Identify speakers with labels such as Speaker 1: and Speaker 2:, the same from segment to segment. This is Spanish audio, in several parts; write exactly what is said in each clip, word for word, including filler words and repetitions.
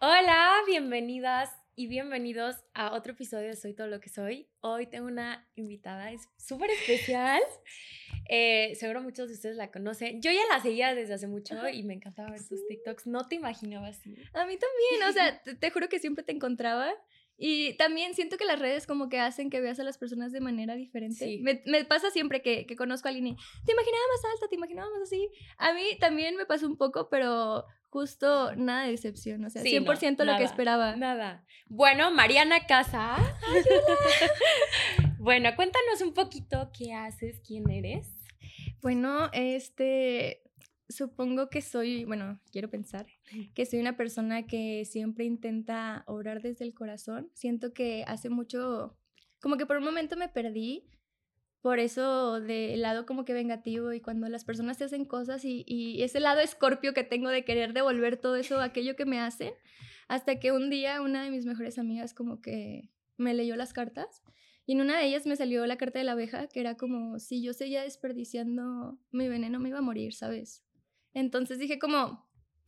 Speaker 1: Hola, bienvenidas y bienvenidos a otro episodio de Soy Todo Lo Que Soy. Hoy tengo una invitada es súper especial. Eh, seguro muchos de ustedes la conocen. Yo ya la seguía desde hace mucho
Speaker 2: Ajá.
Speaker 1: y me encantaba ver
Speaker 2: Sí.
Speaker 1: tus TikToks. No te imaginaba así.
Speaker 2: A mí también, o sea, te, te juro que siempre te encontraba. Y también siento que las redes como que hacen que veas a las personas de manera diferente.
Speaker 1: Sí.
Speaker 2: Me, me pasa siempre que, que conozco a alguien y te imaginaba más alta, te imaginaba más así. A mí también me pasó un poco, pero justo nada de decepción. O sea,
Speaker 1: Sí,
Speaker 2: cien por
Speaker 1: no,
Speaker 2: ciento lo que
Speaker 1: nada,
Speaker 2: esperaba.
Speaker 1: nada. Bueno, Mariana Casa.
Speaker 2: ¡Ay, hola!
Speaker 1: Bueno, cuéntanos un poquito qué haces, quién eres.
Speaker 2: Bueno, este, supongo que soy, bueno, quiero pensar que soy una persona que siempre intenta obrar desde el corazón. Siento que hace mucho, como que por un momento me perdí, por eso del lado como que vengativo y cuando las personas te hacen cosas y, y ese lado escorpio que tengo de querer devolver todo eso, aquello que me hacen, hasta que un día una de mis mejores amigas como que me leyó las cartas y en una de ellas me salió la carta de la abeja, que era como si yo seguía desperdiciando mi veneno me iba a morir, ¿sabes? Entonces dije como,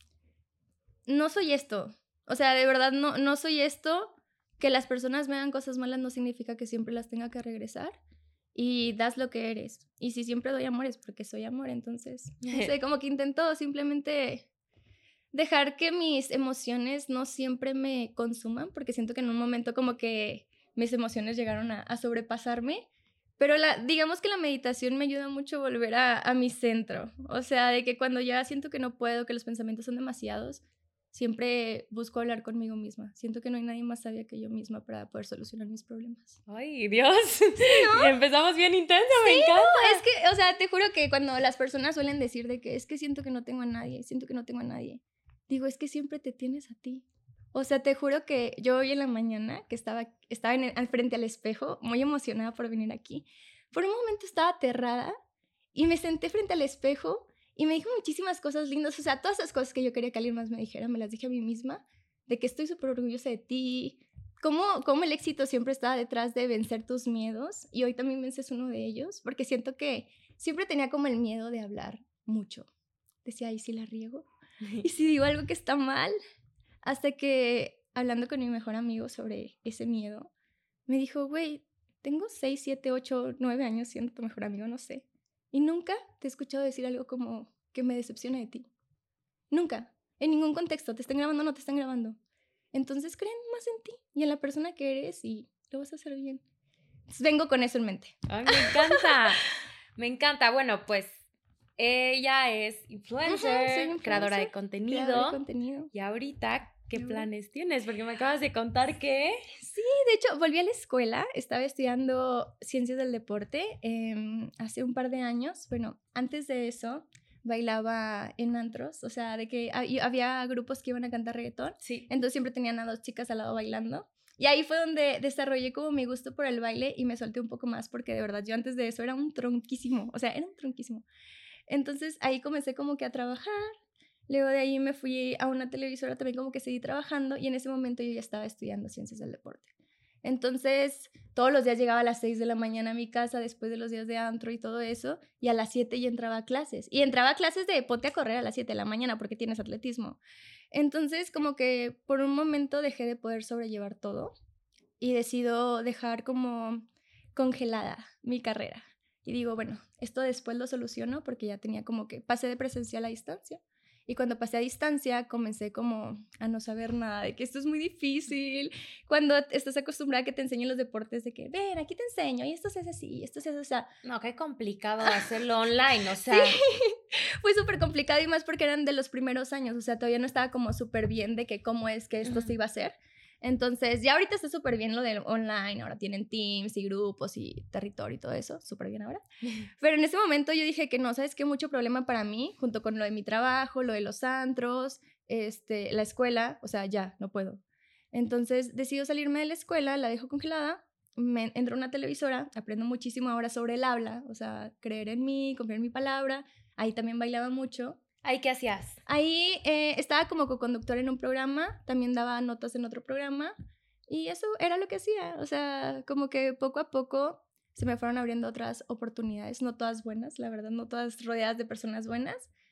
Speaker 2: no soy esto, o sea, de verdad no, no soy esto, que las personas me hagan cosas malas no significa que siempre las tenga que regresar y das lo que eres. Y si siempre doy amor es porque soy amor, entonces, no sé, como que intento simplemente dejar que mis emociones no siempre me consuman, porque siento que en un momento como que mis emociones llegaron a, a sobrepasarme, pero la, digamos que la meditación me ayuda mucho a volver a, a mi centro, o sea, de que cuando ya siento que no puedo, que los pensamientos son demasiados, siempre busco hablar conmigo misma. Siento que no hay nadie más sabia que yo misma para poder solucionar mis problemas.
Speaker 1: Ay, Dios.
Speaker 2: Sí, ¿no?
Speaker 1: Empezamos bien intenso,
Speaker 2: Sí,
Speaker 1: me encanta.
Speaker 2: no, es que, o sea, te juro que cuando las personas suelen decir de que es que siento que no tengo a nadie, siento que no tengo a nadie, digo, es que siempre te tienes a ti. O sea, te juro que yo hoy en la mañana, que estaba, estaba en el- al frente al espejo, muy emocionada por venir aquí, por un momento estaba aterrada y me senté frente al espejo y me dijo muchísimas cosas lindas. O sea, todas esas cosas que yo quería que alguien más me dijera, me las dije a mí misma, de que estoy súper orgullosa de ti, cómo, cómo el éxito siempre está detrás de vencer tus miedos y hoy también vences uno de ellos, porque siento que siempre tenía como el miedo de hablar mucho. Decía, ¿y si la riego? ¿Y si digo algo que está mal? Hasta que, hablando con mi mejor amigo sobre ese miedo, me dijo, güey, tengo seis, siete, ocho, nueve años siendo tu mejor amigo, no sé. Y nunca te he escuchado decir algo como que me decepciona de ti. Nunca. En ningún contexto. Te están grabando o no te están grabando. Entonces creen más en ti y en la persona que eres y lo vas a hacer bien. Entonces, vengo con eso en mente.
Speaker 1: Ay, me encanta. Me encanta. Bueno, pues ella es influencer,
Speaker 2: Ujú, soy influencer,
Speaker 1: creadora de contenido.
Speaker 2: creadora de contenido.
Speaker 1: Y ahorita, ¿qué
Speaker 2: ¿Y ahora?
Speaker 1: planes tienes? Porque me acabas de contar que...
Speaker 2: Sí, de hecho, volví a la escuela. Estaba estudiando ciencias del deporte eh, hace un par de años. Bueno, antes de eso bailaba en antros, o sea, de que ha- había grupos que iban a cantar reggaetón.
Speaker 1: Sí.
Speaker 2: Entonces siempre tenían a dos chicas al lado bailando. Y ahí fue donde desarrollé como mi gusto por el baile y me solté un poco más porque de verdad yo antes de eso era un tronquísimo, o sea, era un tronquísimo. Entonces ahí comencé como que a trabajar. Luego de ahí me fui a una televisora también como que seguí trabajando y en ese momento yo ya estaba estudiando ciencias del deporte. Entonces, todos los días llegaba a las seis de la mañana a mi casa después de los días de antro y todo eso, y a las siete ya entraba a clases. Y entraba a clases de ponte a correr a las siete de la mañana porque tienes atletismo. Entonces, como que por un momento dejé de poder sobrellevar todo y decido dejar como congelada mi carrera. Y digo, bueno, esto después lo soluciono porque ya tenía como que pasé de presencial a distancia. Y cuando pasé a distancia comencé como a no saber nada, de que esto es muy difícil. Cuando estás acostumbrada a que te enseñen los deportes, de que, ven, aquí te enseño, y esto se hace así, y esto se hace así. O sea,
Speaker 1: No, qué complicado hacerlo online, o sea...
Speaker 2: sí, fue súper complicado y más porque eran de los primeros años, o sea, todavía no estaba como súper bien de que cómo es que esto se iba a hacer. Entonces, ya ahorita está súper bien lo del online, ahora tienen teams y grupos y territorio y todo eso, súper bien ahora. Pero en ese momento yo dije que no, ¿sabes qué? Mucho problema para mí, junto con lo de mi trabajo, lo de los antros, este, la escuela, o sea, ya, no puedo. Entonces, decido salirme de la escuela, la dejo congelada, me entro a una televisora, aprendo muchísimo ahora sobre el habla, o sea, creer en mí, confiar en mi palabra, ahí también bailaba mucho.
Speaker 1: ¿Ahí qué hacías?
Speaker 2: Ahí eh, estaba como co-conductora en un programa, también daba notas en otro programa y eso era lo que hacía, o sea, como que poco a poco se me fueron abriendo otras oportunidades, no todas buenas, la verdad, no todas rodeadas de personas buenas,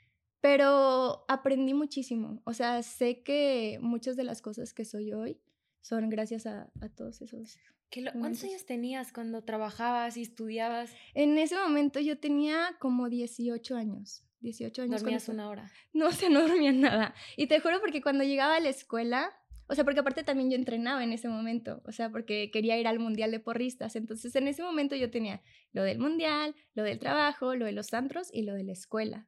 Speaker 2: pero aprendí muchísimo. O sea, sé que muchas de las cosas que soy hoy son gracias a, a todos esos
Speaker 1: ¿Qué lo, ¿Cuántos
Speaker 2: momentos.
Speaker 1: años tenías cuando trabajabas y estudiabas?
Speaker 2: En ese momento yo tenía como dieciocho años. dieciocho años.
Speaker 1: ¿Dormías
Speaker 2: cuando...
Speaker 1: una hora?
Speaker 2: No, o sea, no dormía nada. Y te juro porque cuando llegaba a la escuela, o sea, porque aparte también yo entrenaba en ese momento, o sea, porque quería ir al mundial de porristas. Entonces, en ese momento yo tenía lo del mundial, lo del trabajo, lo de los antros y lo de la escuela.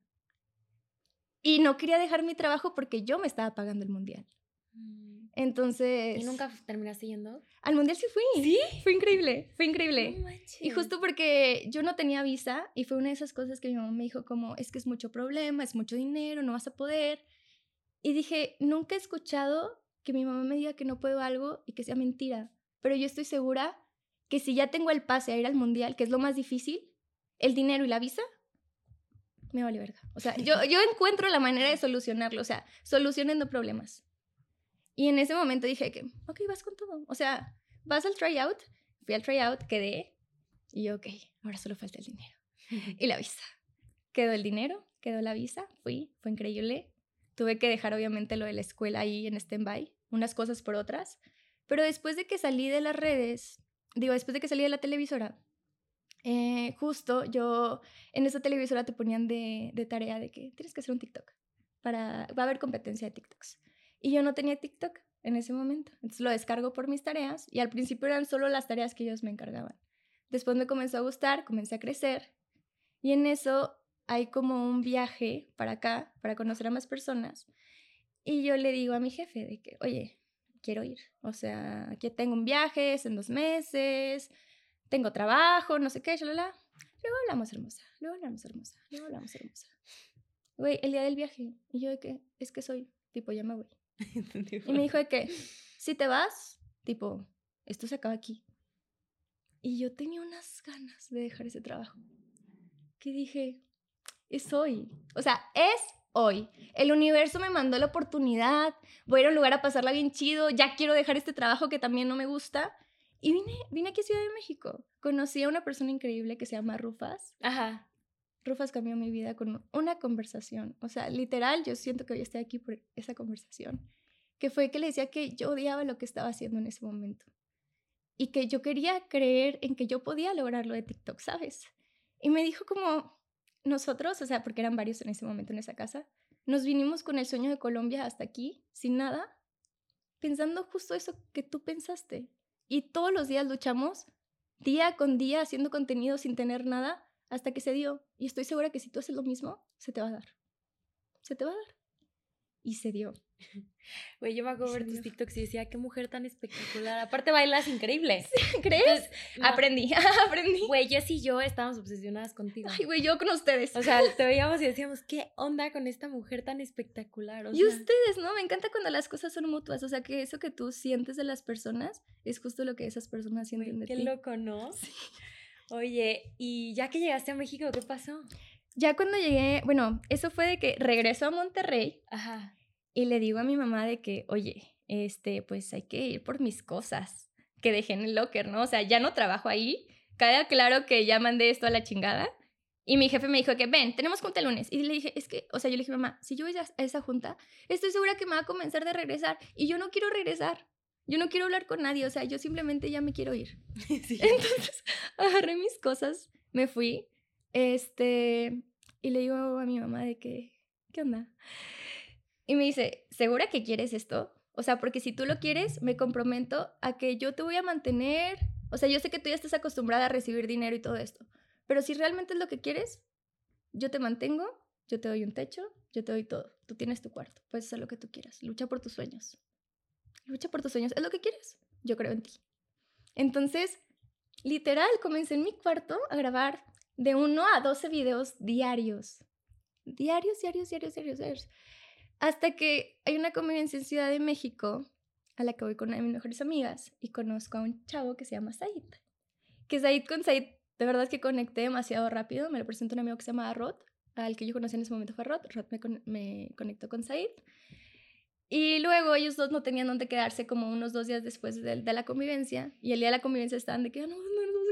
Speaker 2: Y no quería dejar mi trabajo porque yo me estaba pagando el mundial. Entonces...
Speaker 1: ¿Y nunca terminaste yendo?
Speaker 2: Al mundial sí fui.
Speaker 1: ¿Sí?
Speaker 2: Fue increíble, fue increíble.
Speaker 1: No manches.
Speaker 2: Y justo porque yo no tenía visa y fue una de esas cosas que mi mamá me dijo como, es que es mucho problema, es mucho dinero, no vas a poder. Y dije, nunca he escuchado que mi mamá me diga que no puedo algo y que sea mentira. Pero yo estoy segura que si ya tengo el pase a ir al mundial, que es lo más difícil, el dinero y la visa, me vale verga. O sea, yo, yo encuentro la manera de solucionarlo, o sea, solucionando problemas. Y en ese momento dije que, ok, vas con todo. O sea, vas al tryout, fui al tryout, quedé, y yo, ok, ahora solo falta el dinero. Y la visa. Quedó el dinero, quedó la visa, fui, fue increíble. Tuve que dejar obviamente lo de la escuela ahí en stand-by, unas cosas por otras. Pero después de que salí de las redes, digo, después de que salí de la televisora, eh, justo yo, en esa televisora te ponían de, de tarea de que tienes que hacer un TikTok. Para, va a haber competencia de TikToks. Y yo no tenía TikTok en ese momento. Entonces lo descargo por mis tareas y al principio eran solo las tareas que ellos me encargaban. Después me comenzó a gustar, comencé a crecer y en eso hay como un viaje para acá, para conocer a más personas. Y yo le digo a mi jefe de que, oye, quiero ir. O sea, aquí tengo un viaje, es en dos meses, tengo trabajo, no sé qué, shalala. Luego hablamos, hermosa, luego hablamos, hermosa, luego hablamos, hermosa. Güey, el día del viaje. Y yo de que, es que soy, tipo, ya me voy. Y me dijo de que, si te vas, tipo, esto se acaba aquí. Y yo tenía unas ganas de dejar ese trabajo. Que dije, es hoy. O sea, es hoy. El universo me mandó la oportunidad. Voy a ir a un lugar a pasarla bien chido. Ya quiero dejar este trabajo que también no me gusta. Y vine, vine aquí a Ciudad de México. Conocí a una persona increíble que se llama Rufas.
Speaker 1: Ajá.
Speaker 2: Rufas cambió mi vida con una conversación. O sea, literal, yo siento que hoy estoy aquí por esa conversación. Que fue que le decía que yo odiaba lo que estaba haciendo en ese momento. Y que yo quería creer en que yo podía lograr lo de TikTok, ¿sabes? Y me dijo como, nosotros, o sea, porque eran varios en ese momento en esa casa, nos vinimos con el sueño de Colombia hasta aquí, sin nada, pensando justo eso que tú pensaste. Y todos los días luchamos, día con día, haciendo contenido sin tener nada, hasta que se dio. Y estoy segura que si tú haces lo mismo, se te va a dar. Se te va a dar. Y se dio.
Speaker 1: Güey, yo me acuerdo de ver tus TikToks y decía, qué mujer tan espectacular. Aparte bailas increíble.
Speaker 2: Sí, ¿crees?
Speaker 1: Entonces, no.
Speaker 2: Aprendí, aprendí.
Speaker 1: Güey, Jess y yo estábamos obsesionadas contigo.
Speaker 2: Ay, güey, yo con ustedes.
Speaker 1: O sea, te veíamos y decíamos, ¿qué onda con esta mujer tan espectacular? O
Speaker 2: y
Speaker 1: sea...
Speaker 2: ustedes, ¿no? Me encanta cuando las cosas son mutuas. O sea, que eso que tú sientes de las personas es justo lo que esas personas sienten
Speaker 1: Güey,
Speaker 2: de
Speaker 1: qué
Speaker 2: ti.
Speaker 1: Qué loco, ¿no? Sí. Oye, y ya que llegaste a México, ¿qué pasó?
Speaker 2: Ya cuando llegué, bueno, eso fue de que regreso a Monterrey.
Speaker 1: Ajá.
Speaker 2: Y le digo a mi mamá de que, oye, este, pues hay que ir por mis cosas que dejé en el locker, ¿no? O sea, ya no trabajo ahí. Queda claro que ya mandé esto a la chingada. Y mi jefe me dijo que, ven, tenemos junta el lunes. Y le dije, es que, o sea, yo le dije, mamá, si yo voy a esa junta, estoy segura que me va a comenzar de regresar. Y yo no quiero regresar. Yo no quiero hablar con nadie. O sea, yo simplemente ya me quiero ir. Sí. Entonces, agarré mis cosas, me fui. Este, y le digo a mi mamá de que, ¿qué onda? Y me dice, ¿segura que quieres esto? O sea, porque si tú lo quieres, me comprometo a que yo te voy a mantener. O sea, yo sé que tú ya estás acostumbrada a recibir dinero y todo esto. Pero si realmente es lo que quieres, yo te mantengo, yo te doy un techo, yo te doy todo. Tú tienes tu cuarto, puedes hacer lo que tú quieras. Lucha por tus sueños. Lucha por tus sueños. ¿Es lo que quieres? Yo creo en ti. Entonces, literal, comencé en mi cuarto a grabar de uno a doce videos diarios. Diarios, diarios, diarios, diarios, diarios. Hasta que hay una convivencia en Ciudad de México a la que voy con una de mis mejores amigas y conozco a un chavo que se llama Said. Que Said con Said, de verdad que conecté demasiado rápido. Me lo presentó un amigo que se llama Rod, al que yo conocí en ese momento fue Rod. Rod me, con- me conectó con Said. Y luego ellos dos no tenían dónde quedarse como unos dos días después de, de la convivencia. Y el día de la convivencia estaban de que, ah, no, no nos vamos a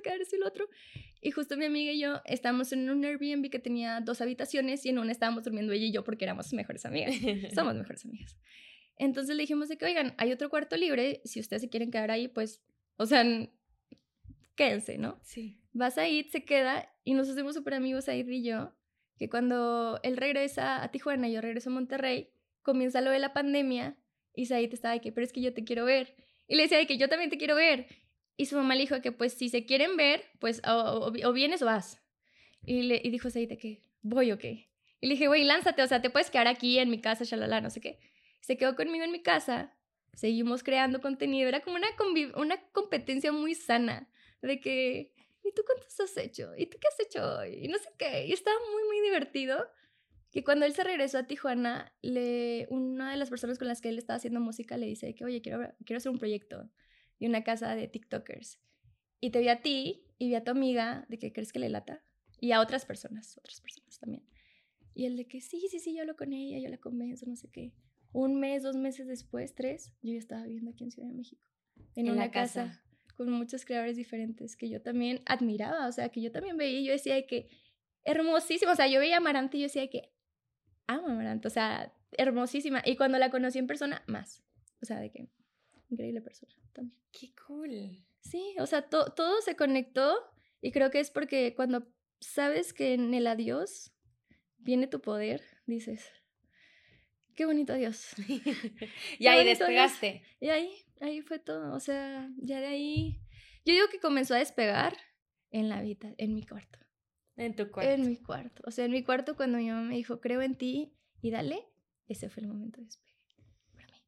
Speaker 2: quedar esto y lo otro. Y justo mi amiga y yo estábamos en un Airbnb que tenía dos habitaciones y en una estábamos durmiendo ella y yo porque éramos mejores amigas. Somos mejores amigas. Entonces le dijimos de que, oigan, hay otro cuarto libre, si ustedes se quieren quedar ahí, pues, o sea, quédense, ¿no?
Speaker 1: Sí.
Speaker 2: Vas a ir, se queda, y nos hacemos súper amigos Aid y yo, que cuando él regresa a Tijuana y yo regreso a Monterrey, comienza lo de la pandemia, y Said estaba de que, pero es que yo te quiero ver. Y le decía de que yo también te quiero ver. Y su mamá le dijo que, pues, si se quieren ver, pues, o, o, o vienes o vas. Y, le, y dijo Said de que, ¿voy o qué? Y le dije, güey, lánzate, o sea, te puedes quedar aquí en mi casa, shalala, no sé qué. Se quedó conmigo en mi casa, seguimos creando contenido, era como una, conviv- una competencia muy sana, de que, ¿y tú cuántos has hecho? ¿Y tú qué has hecho hoy? Y no sé qué, y estaba muy, muy divertido, que cuando él se regresó a Tijuana, le, una de las personas con las que él estaba haciendo música le dice que, oye, quiero, quiero hacer un proyecto de una casa de TikTokers, y te vi a ti, y vi a tu amiga, de que crees que le lata, y a otras personas, otras personas también, y él de que, sí, sí, sí, yo hablo con ella, yo la convenzo, no sé qué. Un mes, dos meses después, tres, yo ya estaba viviendo aquí en Ciudad de México, en, en una casa. casa con muchos creadores diferentes que yo también admiraba, o sea, que yo también veía y yo decía de que hermosísima, o sea, yo veía a Amarante y yo decía de que amo a Amarante, o sea, hermosísima, y cuando la conocí en persona, más, o sea, de que increíble persona también.
Speaker 1: ¡Qué cool!
Speaker 2: Sí, o sea, to- todo se conectó y creo que es porque cuando sabes que en el adiós viene tu poder, dices... Qué bonito adiós.
Speaker 1: Y ahí despegaste.
Speaker 2: Adiós. Y ahí, ahí fue todo. O sea, ya de ahí. Yo digo que comenzó a despegar en la vida, en mi cuarto.
Speaker 1: En tu cuarto.
Speaker 2: En mi cuarto. O sea, en mi cuarto cuando mi mamá me dijo, creo en ti y dale, ese fue el momento de despegue para mí.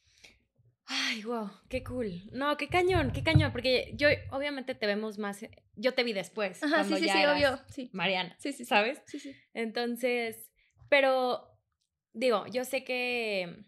Speaker 1: Ay, wow, qué cool. No, qué cañón, qué cañón, porque yo obviamente te vemos más, yo te vi después.
Speaker 2: Ajá,
Speaker 1: cuando
Speaker 2: sí, sí,
Speaker 1: ya
Speaker 2: sí,
Speaker 1: eras
Speaker 2: obvio. Sí.
Speaker 1: Mariana,
Speaker 2: Sí, sí, sí.
Speaker 1: ¿sabes?
Speaker 2: Sí, sí.
Speaker 1: Entonces, pero digo, yo sé que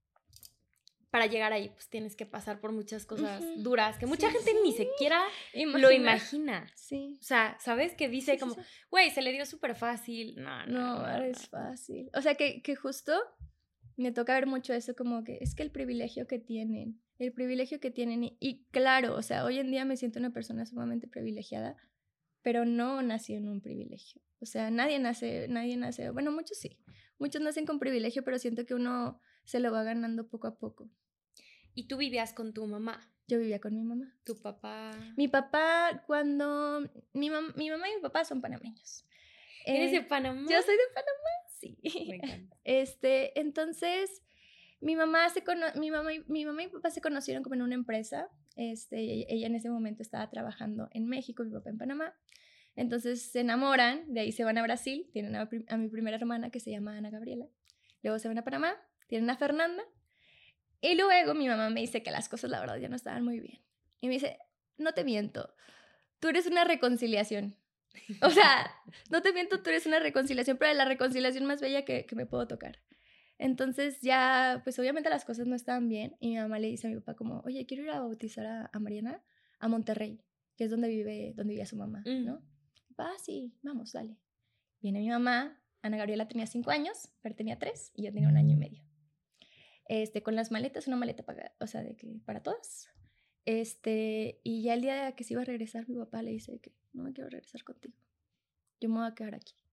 Speaker 1: para llegar ahí, pues tienes que pasar por muchas cosas uh-huh. duras que mucha sí, gente sí. ni siquiera Imagina. lo imagina.
Speaker 2: Sí.
Speaker 1: O sea, ¿sabes? Que dice sí, como, güey, sí, sí. se le dio súper fácil. No, no,
Speaker 2: no,
Speaker 1: no, no
Speaker 2: es no. fácil. O sea, que, que justo me toca ver mucho eso, como que es que el privilegio que tienen, el privilegio que tienen, y, y claro, o sea, hoy en día me siento una persona sumamente privilegiada, pero no nací en un privilegio. O sea, nadie nace, nadie nace, bueno, muchos sí, muchos nacen con privilegio, pero siento que uno se lo va ganando poco a poco.
Speaker 1: ¿Y tú vivías con tu mamá?
Speaker 2: Yo vivía con mi mamá.
Speaker 1: ¿Tu papá?
Speaker 2: Mi papá, cuando... Mi, mam- mi mamá y mi papá son panameños.
Speaker 1: ¿Eres eh, de Panamá?
Speaker 2: Yo soy de Panamá, sí.
Speaker 1: Me encanta.
Speaker 2: Este, entonces, mi mamá, se cono- mi, mamá y, mi mamá y mi papá se conocieron como en una empresa. Este, ella en ese momento estaba trabajando en México, mi papá en Panamá. Entonces se enamoran, de ahí se van a Brasil, tienen a, a mi primera hermana que se llama Ana Gabriela. Luego se van a Panamá, tienen a Fernanda. Y luego mi mamá me dice que las cosas, la verdad, ya no estaban muy bien. Y me dice, no te miento, tú eres una reconciliación. O sea, no te miento, tú eres una reconciliación, pero la reconciliación más bella que, que me puedo tocar. Entonces ya, pues obviamente las cosas no estaban bien. Y mi mamá le dice a mi papá como, oye, quiero ir a bautizar a, a Mariana a Monterrey, que es donde vive, donde vivía su mamá, mm. ¿no? Va, sí, vamos, dale. Viene mi mamá, Ana Gabriela tenía cinco años, pero tenía tres y yo tenía un año y medio. Este, con las maletas, una maleta para, o sea, de que para todas. Este, y ya el día que se iba a regresar, mi papá le dice que no me quiero regresar contigo. Yo me voy a quedar aquí.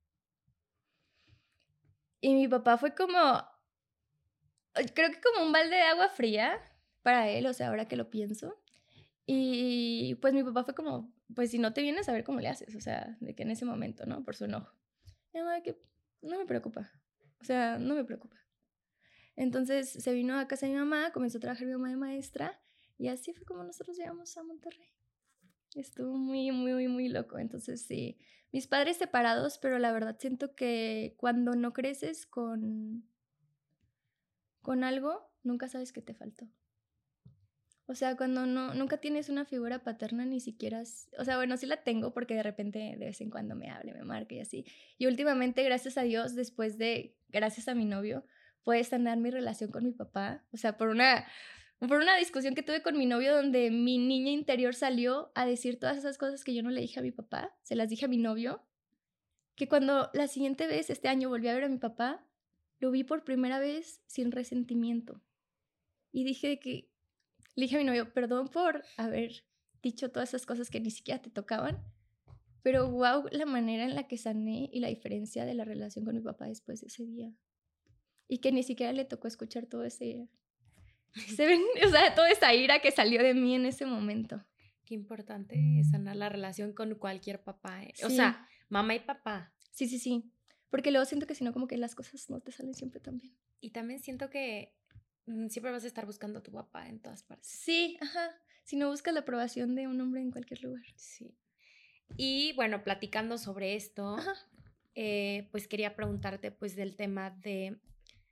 Speaker 2: Y mi papá fue como, creo que como un balde de agua fría para él, o sea, ahora que lo pienso. Y pues mi papá fue como, pues si no te vienes a ver cómo le haces, o sea, de que en ese momento, ¿no? Por su enojo. Y mi mamá, que no me preocupa, o sea, no me preocupa. Entonces se vino a casa de mi mamá, comenzó a trabajar mi mamá de maestra y así fue como nosotros llegamos a Monterrey. Estuvo muy, muy, muy loco. Entonces sí, mis padres separados, pero la verdad siento que cuando no creces con, con algo, nunca sabes qué te faltó. O sea, cuando no, nunca tienes una figura paterna ni siquiera... O sea, bueno, sí la tengo porque de repente de vez en cuando me hable, me marca y así. Y últimamente, gracias a Dios, después de... Gracias a mi novio, pude sanar mi relación con mi papá. O sea, por una, por una discusión que tuve con mi novio donde mi niña interior salió a decir todas esas cosas que yo no le dije a mi papá. Se las dije a mi novio. Que cuando la siguiente vez, este año, volví a ver a mi papá, lo vi por primera vez sin resentimiento. Y dije que... Le dije a mi novio, perdón por haber dicho todas esas cosas que ni siquiera te tocaban. Pero wow, la manera en la que sané y la diferencia de la relación con mi papá después de ese día. Y que ni siquiera le tocó escuchar todo ese... Se ven, o sea, toda esa ira que salió de mí en ese momento.
Speaker 1: Qué importante es sanar la relación con cualquier papá, ¿eh?
Speaker 2: Sí.
Speaker 1: O sea, mamá y papá.
Speaker 2: Sí, sí, sí. Porque luego siento que si no, como que las cosas no te salen siempre tan bien.
Speaker 1: Y también siento que mm, siempre vas a estar buscando a tu papá en todas partes.
Speaker 2: Sí, ajá. Si no buscas la aprobación de un hombre en cualquier lugar.
Speaker 1: Sí. Y bueno, platicando sobre esto, eh, pues quería preguntarte pues del tema de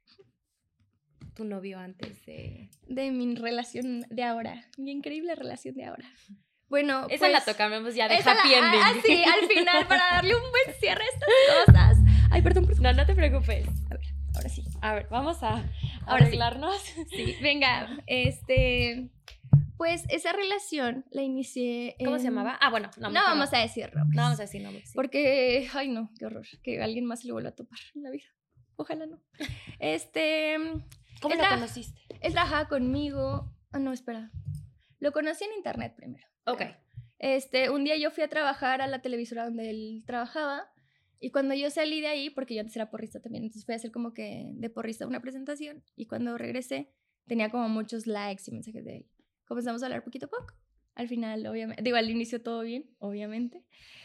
Speaker 1: tu novio antes de...
Speaker 2: De mi relación de ahora. Mi increíble relación de ahora. Bueno,
Speaker 1: esa
Speaker 2: pues,
Speaker 1: la tocamos ya de happy
Speaker 2: la,
Speaker 1: ending.
Speaker 2: Ah, sí, al final, para darle un buen cierre a estas cosas. Ay, perdón, perdón.
Speaker 1: No, no te preocupes.
Speaker 2: A ver, ahora sí.
Speaker 1: A ver, vamos a
Speaker 2: Ahora
Speaker 1: arreglarnos.
Speaker 2: Sí. sí, venga, este... Pues esa relación la inicié en...
Speaker 1: ¿Cómo se llamaba? Ah, bueno. No,
Speaker 2: no vamos no. a decir nombres.
Speaker 1: No vamos a decir nombres. Sí.
Speaker 2: Porque, ay no, qué horror. Que alguien más se lo vuelva a topar en la vida. Ojalá no. Este...
Speaker 1: ¿Cómo lo conociste?
Speaker 2: Él trabajaba conmigo... Ah, no, espera. Lo conocí en internet primero.
Speaker 1: Ok.
Speaker 2: Este, un día yo fui a trabajar a la televisora donde él trabajaba. Y cuando yo salí de ahí, porque yo antes era porrista también, entonces fui a hacer como que de porrista una presentación. Y cuando regresé, tenía como muchos likes y mensajes de él. Comenzamos a hablar poquito a poco. Al final, obviamente, digo, al inicio todo bien, obviamente.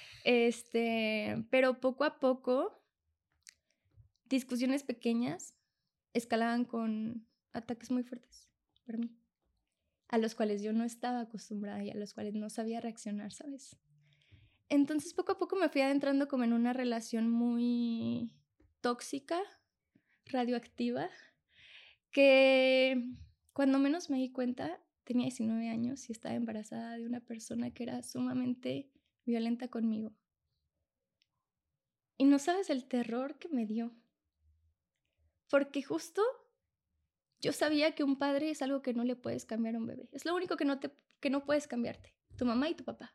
Speaker 2: Este, pero poco a poco, discusiones pequeñas escalaban con ataques muy fuertes para mí, a los cuales yo no estaba acostumbrada y a los cuales no sabía reaccionar, ¿sabes? Entonces, poco a poco me fui adentrando como en una relación muy tóxica, radioactiva, que cuando menos me di cuenta, tenía diecinueve años y estaba embarazada de una persona que era sumamente violenta conmigo. Y no sabes el terror que me dio. Porque justo yo sabía que un padre es algo que no le puedes cambiar a un bebé. Es lo único que no, te, que no puedes cambiarte. Tu mamá y tu papá.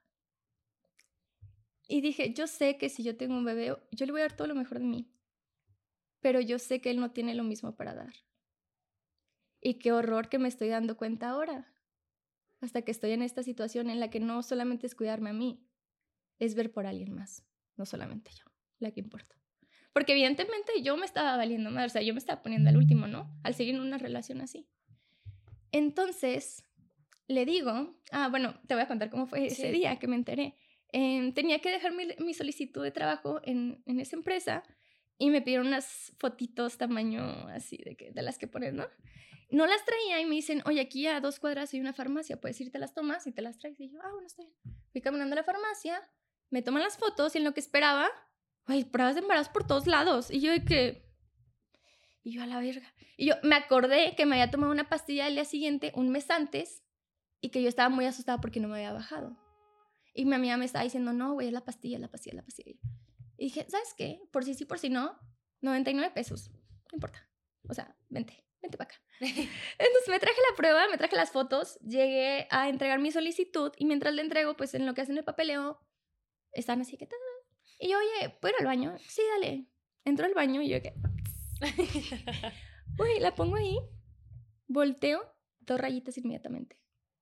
Speaker 2: Y dije, yo sé que si yo tengo un bebé, yo le voy a dar todo lo mejor de mí. Pero yo sé que él no tiene lo mismo para dar. Y qué horror que me estoy dando cuenta ahora. Hasta que estoy en esta situación en la que no solamente es cuidarme a mí, es ver por alguien más, no solamente yo, la que importa. Porque evidentemente yo me estaba valiendo más, o sea, yo me estaba poniendo al último, ¿no? Al seguir en una relación así. Entonces, le digo, ah, bueno, te voy a contar cómo fue ese sí. día que me enteré. Eh, tenía que dejar mi, mi solicitud de trabajo en, en esa empresa y me pidieron unas fotitos tamaño así de, que, de las que pones, ¿no? No las traía y me dicen, oye, aquí a dos cuadras hay una farmacia, puedes ir, te las tomas y te las traes. Y yo, ah, bueno, está bien. Fui caminando a la farmacia, me toman las fotos y en lo que esperaba, ay, pruebas de embarazo por todos lados. Y yo de que, y yo a la verga. Y yo me acordé que me había tomado una pastilla el día siguiente, un mes antes, y que yo estaba muy asustada porque no me había bajado. Y mi amiga me estaba diciendo, no, güey, es la pastilla, la pastilla, la pastilla. Y dije, ¿sabes qué? Por si sí, por si no, noventa y nueve pesos, no importa. O sea, vente. Vente para acá. Entonces me traje la prueba, me traje las fotos, llegué a entregar mi solicitud y mientras le entrego, pues en lo que hacen el papeleo, están así que tal. Y yo, oye, ¿puedo ir al baño? Sí, dale. Entro al baño y yo que... Uy, la pongo ahí, volteo, dos rayitas inmediatamente.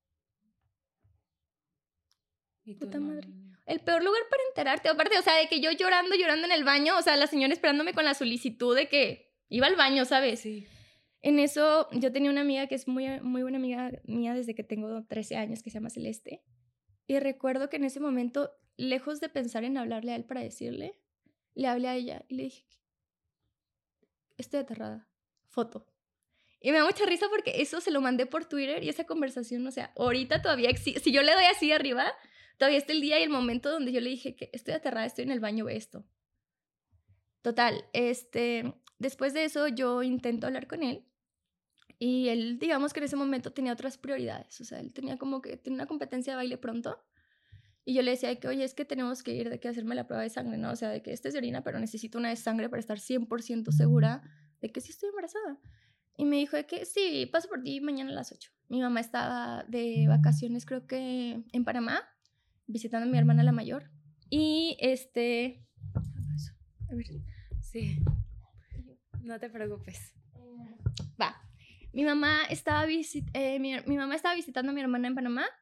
Speaker 1: ¿Y
Speaker 2: Puta
Speaker 1: no,
Speaker 2: madre.
Speaker 1: No, no.
Speaker 2: El peor lugar para enterarte. Aparte, o sea, de que yo llorando, llorando en el baño, o sea, la señora esperándome con la solicitud de que iba al baño, ¿sabes?
Speaker 1: Sí.
Speaker 2: En eso, yo tenía una amiga que es muy, muy buena amiga mía desde que tengo trece años, que se llama Celeste. Y recuerdo que en ese momento, lejos de pensar en hablarle a él para decirle, le hablé a ella y le dije, estoy aterrada, foto. Y me da mucha risa porque eso se lo mandé por Twitter y esa conversación, o sea, ahorita todavía existe. Si yo le doy así arriba, todavía está el día y el momento donde yo le dije que estoy aterrada, estoy en el baño, ve esto. Total, este, después de eso yo intento hablar con él. Y él, digamos que en ese momento tenía otras prioridades, o sea, él tenía como que, tenía una competencia de baile pronto, y yo le decía que, oye, es que tenemos que ir de que hacerme la prueba de sangre, ¿no? O sea, de que esta es de orina, pero necesito una de sangre para estar cien por ciento segura de que sí estoy embarazada. Y me dijo de que sí, paso por ti mañana a las ocho. Mi mamá estaba de vacaciones, creo que en Panamá, visitando a mi hermana la mayor, y este... A ver.
Speaker 1: Sí, no te preocupes.
Speaker 2: Va. Mi mamá, estaba visit- eh, mi, mi mamá estaba visitando a mi hermana en Panamá.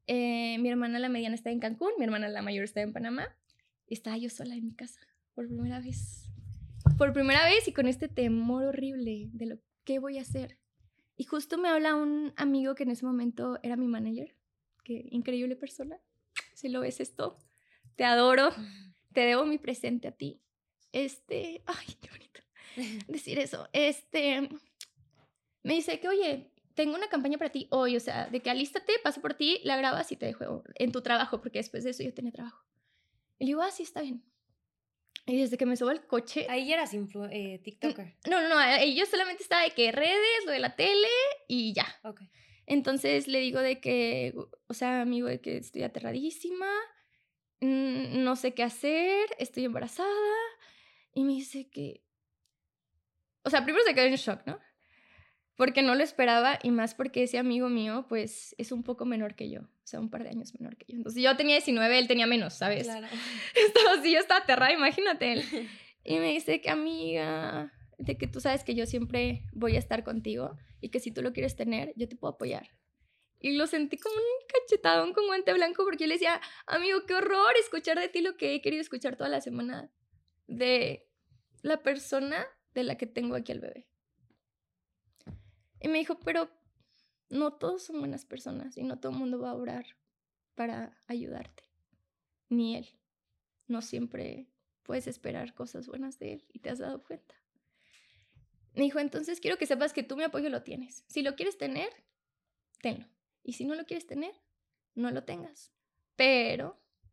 Speaker 2: Eh, mi hermana la mediana está en Cancún, mi hermana la mayor está en Panamá. Y estaba yo sola en mi casa, por primera vez. Por primera vez y con este temor horrible de lo que voy a hacer. Y justo me habla un amigo que en ese momento era mi manager. Qué increíble persona. Si lo ves esto, te adoro. Te debo mi presente a ti. Este, ay, qué bonito decir eso. Este, me dice que, oye, tengo una campaña para ti hoy. O sea, de que alístate, paso por ti, la grabas y te dejo en tu trabajo. Porque después de eso yo tenía trabajo. Y le digo, ah, sí, está bien. Y desde que me subo al coche...
Speaker 1: Ahí ya eras influ- eh, TikToker.
Speaker 2: No, no, no. Yo solamente estaba de que redes, lo de la tele y ya.
Speaker 1: Ok.
Speaker 2: Entonces le digo de que, o sea, amigo, de que estoy aterradísima, mmm, no sé qué hacer, estoy embarazada. Y me dice que... O sea, primero se quedó en shock, ¿no? Porque no lo esperaba y más porque ese amigo mío, pues, es un poco menor que yo. O sea, un par de años menor que yo. Entonces, yo tenía diecinueve, él tenía menos, ¿sabes?
Speaker 1: Claro.
Speaker 2: Estaba así, yo estaba aterrada, imagínate él. Y me dice que, amiga, de que tú sabes que yo siempre voy a estar contigo y que si tú lo quieres tener, yo te puedo apoyar. Y lo sentí como un cachetadón con guante blanco porque yo le decía, amigo, qué horror escuchar de ti lo que he querido escuchar toda la semana de la persona de la que tengo aquí al bebé. Y me dijo, pero no todos son buenas personas y no todo el mundo va a orar para ayudarte. Ni él. No siempre puedes esperar cosas buenas de él y te has dado cuenta. Me dijo, entonces quiero que sepas que tú mi apoyo lo tienes. Si lo quieres tener, tenlo. Y si no lo quieres tener, no lo tengas. Pero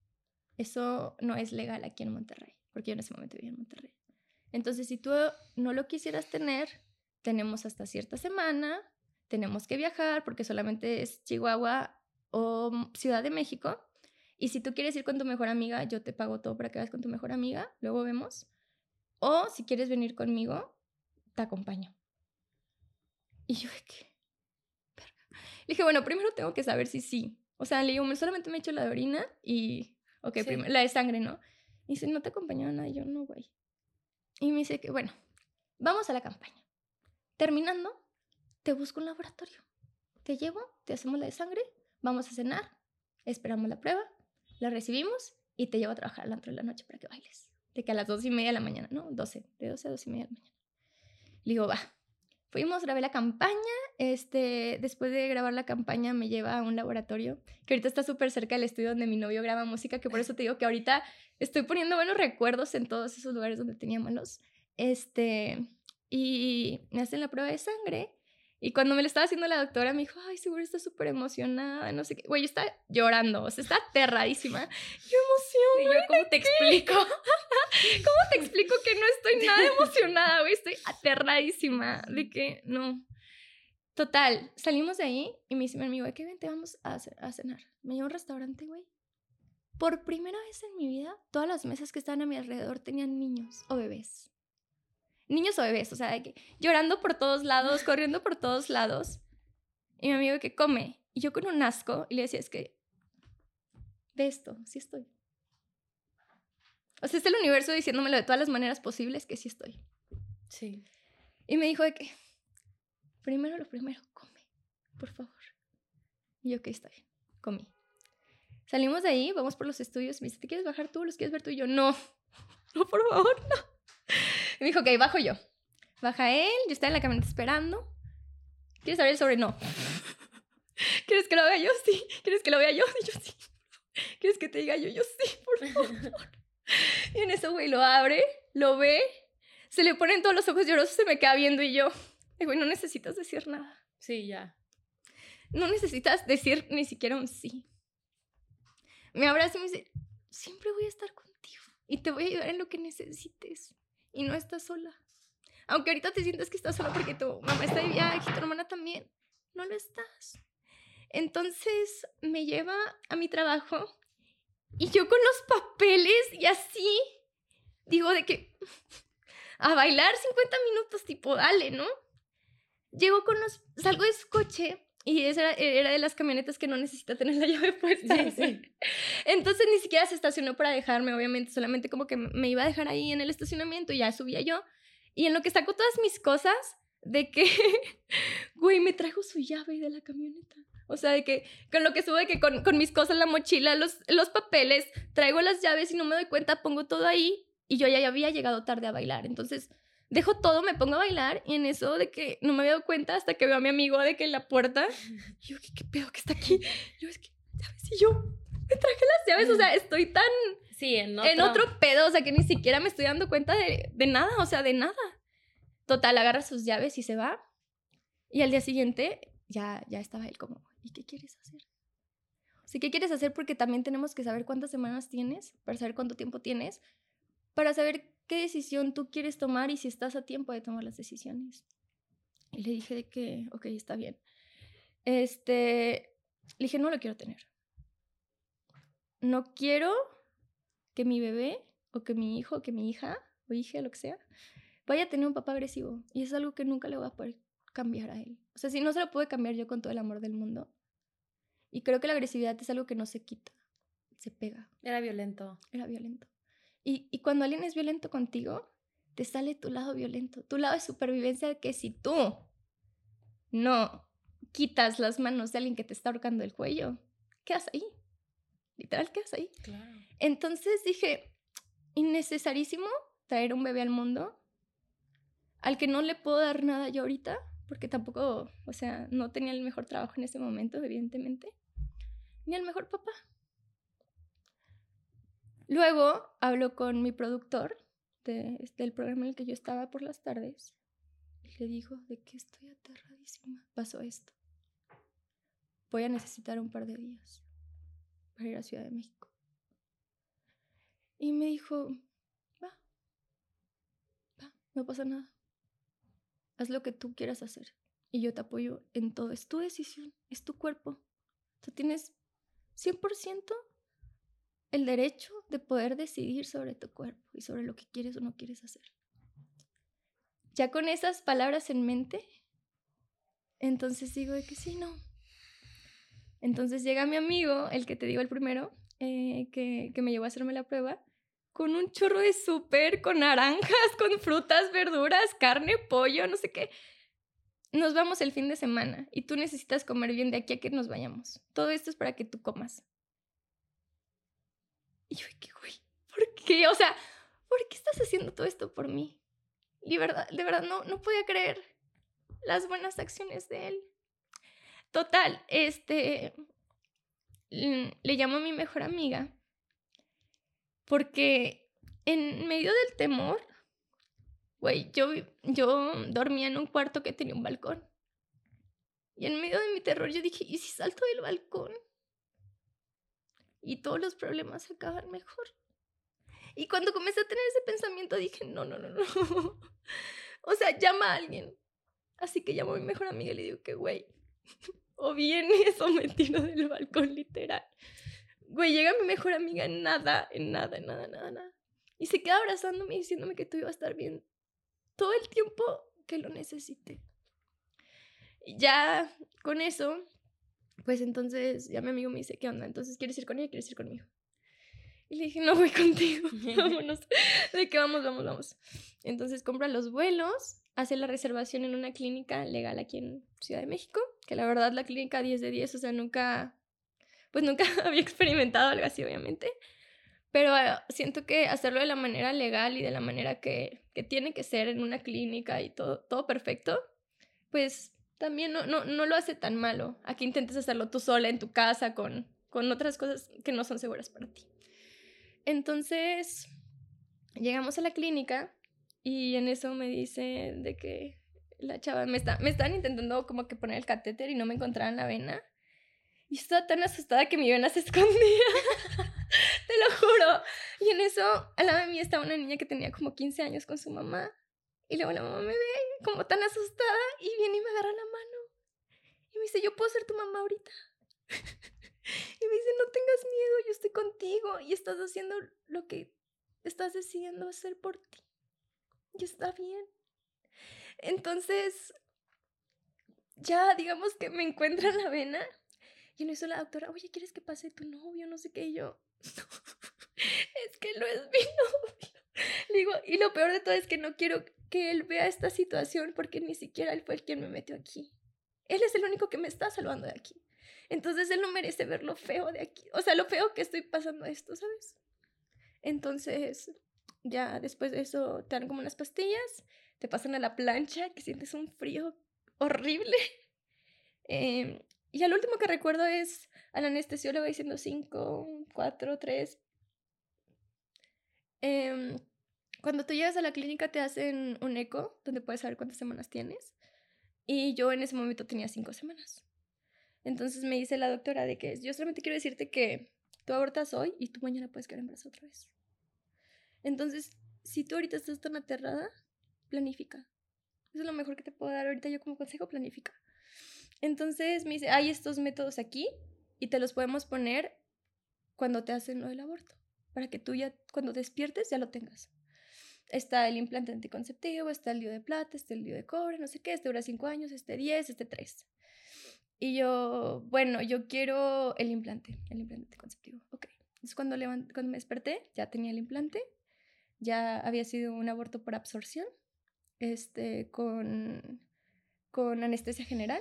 Speaker 2: eso no es legal aquí en Monterrey, porque yo en ese momento vivía en Monterrey. Entonces, si tú no lo quisieras tener, tenemos hasta cierta semana, tenemos que viajar, porque solamente es Chihuahua o Ciudad de México. Y si tú quieres ir con tu mejor amiga, yo te pago todo para que vayas con tu mejor amiga, luego vemos. O si quieres venir conmigo, te acompaño. Y yo, ¿qué? Verga. Le dije, bueno, primero tengo que saber si sí. O sea, le digo, solamente me he hecho la de orina y, ok, sí. Primero, la de sangre, ¿no? Y dice, ¿no te acompañó nada? Y yo, no, güey. Y me dice que, bueno, vamos a la campaña. Terminando, te busco un laboratorio. Te llevo, te hacemos la de sangre, vamos a cenar, esperamos la prueba, la recibimos y te llevo a trabajar al antro de la noche para que bailes. De que a las dos y media de la mañana, ¿no? doce, de doce a dos y media de la mañana. Le digo, va. Fuimos, grabé la campaña. Este, después de grabar la campaña me lleva a un laboratorio que ahorita está súper cerca del estudio donde mi novio graba música, que por eso te digo que ahorita estoy poniendo buenos recuerdos en todos esos lugares donde tenía malos. Este, y me hacen la prueba de sangre. Y cuando me lo estaba haciendo la doctora, me dijo, ay, seguro está súper emocionada, no sé qué. Güey, yo estaba llorando, o sea, estaba aterradísima. Yo emoción.
Speaker 1: ¿Y yo cómo te explico?
Speaker 2: ¿Cómo te explico que no estoy nada emocionada, güey? Estoy aterradísima de que no. Total, salimos de ahí y me dice mi amigo, ¿qué vente? Vamos a, a cenar. Me llevó a un restaurante, güey. Por primera vez en mi vida, todas las mesas que estaban a mi alrededor tenían niños o bebés. Niños o bebés, o sea, de que llorando por todos lados, corriendo por todos lados. Y mi amigo que come. Y yo con un asco, y le decía, es que, de esto, sí estoy. O sea, es el universo diciéndomelo de todas las maneras posibles que sí estoy.
Speaker 1: Sí.
Speaker 2: Y me dijo de que, primero lo primero, come, por favor. Y yo, ok, está bien, comí. Salimos de ahí, vamos por los estudios. Me dice, ¿te quieres bajar tú? ¿Los quieres ver tú? Y yo, no, no, por favor, no. Y me dijo, ok, bajo yo. Baja él, yo estaba en la camioneta esperando. ¿Quieres saber el sobre? No. ¿Quieres que lo vea yo? Sí. ¿Quieres que lo vea yo? Y yo, sí. ¿Quieres que te diga yo? Yo, sí, por favor. Y en eso, güey, lo abre, lo ve, se le ponen todos los ojos llorosos, se me queda viendo y yo, güey, no necesitas decir nada.
Speaker 1: Sí, ya.
Speaker 2: No necesitas decir ni siquiera un sí. Me abraza y me dice, siempre voy a estar contigo y te voy a ayudar en lo que necesites. Y no estás sola. Aunque ahorita te sientas que estás sola porque tu mamá está de viaje y tu hermana también, no lo estás. Entonces me lleva a mi trabajo y yo con los papeles y así, digo de que a bailar cincuenta minutos, tipo, dale, ¿no? Llego con los, salgo de su coche y esa era, era de las camionetas que no necesita tener la llave puesta.
Speaker 1: Sí, sí.
Speaker 2: Entonces ni siquiera se estacionó para dejarme, obviamente, solamente como que me iba a dejar ahí en el estacionamiento y ya subía yo. Y en lo que saco todas mis cosas, de que, güey, me trajo su llave de la camioneta. O sea, de que con lo que subo, de que con, con mis cosas, la mochila, los, los papeles, traigo las llaves y no me doy cuenta, pongo todo ahí y yo ya había llegado tarde a bailar. Entonces, dejo todo, me pongo a bailar y en eso de que no me había dado cuenta hasta que veo a mi amigo de que en la puerta, y yo, ¿qué, qué pedo que está aquí? Y yo, es que, ¿llaves? Y yo, me traje las llaves, o sea, estoy tan...
Speaker 1: Sí, en otro...
Speaker 2: en otro pedo, o sea, que ni siquiera me estoy dando cuenta de, de nada, o sea, de nada. Total, agarra sus llaves y se va. Y al día siguiente ya, ya estaba él como, ¿y qué quieres hacer? O sea, ¿qué quieres hacer? Porque también tenemos que saber cuántas semanas tienes, para saber cuánto tiempo tienes, para saber qué decisión tú quieres tomar y si estás a tiempo de tomar las decisiones. Y le dije de que, ok, está bien. Este, le dije, no lo quiero tener. No quiero que mi bebé o que mi hijo o que mi hija o hija, lo que sea, vaya a tener un papá agresivo. Y es algo que nunca le voy a poder cambiar a él. O sea, si no se lo pude cambiar yo con todo el amor del mundo. Y creo que la agresividad es algo que no se quita, se pega.
Speaker 1: Era violento.
Speaker 2: Era violento. Y, y cuando alguien es violento contigo, te sale tu lado violento, tu lado de supervivencia, que si tú no quitas las manos de alguien que te está ahorcando el cuello, quedas ahí. Literal, quedas ahí.
Speaker 1: Claro.
Speaker 2: Entonces dije, innecesarísimo traer un bebé al mundo al que no le puedo dar nada yo ahorita, porque tampoco, o sea, no tenía el mejor trabajo en ese momento, evidentemente, ni el mejor papá. Luego hablo con mi productor de, del programa en el que yo estaba por las tardes y le digo de que estoy aterradísima. Pasó esto. Voy a necesitar un par de días para ir a Ciudad de México. Y me dijo, va, va, no pasa nada. Haz lo que tú quieras hacer y yo te apoyo en todo. Es tu decisión, es tu cuerpo. Tú tienes cien por ciento el derecho de poder decidir sobre tu cuerpo y sobre lo que quieres o no quieres hacer. Ya con esas palabras en mente, entonces digo de que sí, no. Entonces llega mi amigo, el que te digo el primero, eh, que, que me llevó a hacerme la prueba, con un chorro de súper, con naranjas, con frutas, verduras, carne, pollo, no sé qué. Nos vamos el fin de semana y tú necesitas comer bien de aquí a que nos vayamos. Todo esto es para que tú comas. Y yo, ¿qué güey? ¿Por qué? O sea, ¿por qué estás haciendo todo esto por mí? Y verdad, de verdad no, no podía creer las buenas acciones de él. Total, este, le llamo a mi mejor amiga porque en medio del temor, güey, yo, yo dormía en un cuarto que tenía un balcón. Y en medio de mi terror yo dije, ¿y si salto del balcón? Y todos los problemas se acaban mejor. Y cuando comencé a tener ese pensamiento dije, no, no, no, no. O sea, llama a alguien. Así que llamo a mi mejor amiga y le digo que, güey, o vienes o me tiro del balcón, literal. Güey, llega mi mejor amiga en nada, en nada, en nada, nada, nada. Y se queda abrazándome y diciéndome que todo iba a estar bien todo el tiempo que lo necesite. Y ya con eso, pues entonces ya mi amigo me dice, ¿qué onda? Entonces, ¿quieres ir con ella o quieres ir conmigo? Y le dije, no, voy contigo, vámonos. ¿De qué vamos, vamos, vamos? Entonces compra los vuelos, hace la reservación en una clínica legal aquí en Ciudad de México, que la verdad la clínica diez de diez, o sea, nunca, pues nunca había experimentado algo así, obviamente. Pero uh, siento que hacerlo de la manera legal y de la manera que, que tiene que ser en una clínica y todo, todo perfecto, pues también no, no, no lo hace tan malo. Aquí intentes hacerlo tú sola en tu casa con, con otras cosas que no son seguras para ti. Entonces, llegamos a la clínica y en eso me dice de que la chava me, está, me están intentando como que poner el catéter y no me encontraban la vena. Y estaba tan asustada que mi vena se escondía. Te lo juro. Y en eso, al lado de mí estaba una niña que tenía como quince años con su mamá. Y luego la mamá me ve como tan asustada y viene y me agarra la mano. Y me dice, ¿yo puedo ser tu mamá ahorita? Y me dice, no tengas miedo, yo estoy contigo y estás haciendo lo que estás decidiendo hacer por ti. Y está bien. Entonces, ya digamos que me encuentran la vena. Y en eso la doctora, oye, ¿quieres que pase tu novio? No sé qué. Y yo, es que no es mi novio. Le digo, y lo peor de todo es que no quiero que él vea esta situación porque ni siquiera él fue el quien me metió aquí. Él es el único que me está salvando de aquí. Entonces él no merece ver lo feo de aquí. O sea, lo feo que estoy pasando esto, ¿sabes? Entonces, ya después de eso te dan como unas pastillas, te pasan a la plancha, que sientes un frío horrible. Eh, y al último que recuerdo es al anestesiólogo diciendo cinco, cuatro, tres. Eh, cuando tú llegas a la clínica te hacen un eco, donde puedes saber cuántas semanas tienes. Y yo en ese momento tenía cinco semanas. Entonces me dice la doctora de que yo solamente quiero decirte que tú abortas hoy y tú mañana puedes quedar embarazada otra vez. Entonces, si tú ahorita estás tan aterrada, planifica. Eso es lo mejor que te puedo dar ahorita yo como consejo, planifica. Entonces me dice, hay estos métodos aquí y te los podemos poner cuando te hacen lo del aborto, para que tú ya cuando despiertes ya lo tengas. Está el implante anticonceptivo, está el D I U de plata, está el D I U de cobre, no sé qué, este dura cinco años, este diez, este tres. Y yo, bueno, yo quiero el implante, el implante anticonceptivo. Ok. Entonces cuando, levant- cuando me desperté, ya tenía el implante, ya había sido un aborto por absorción, este, con, con anestesia general.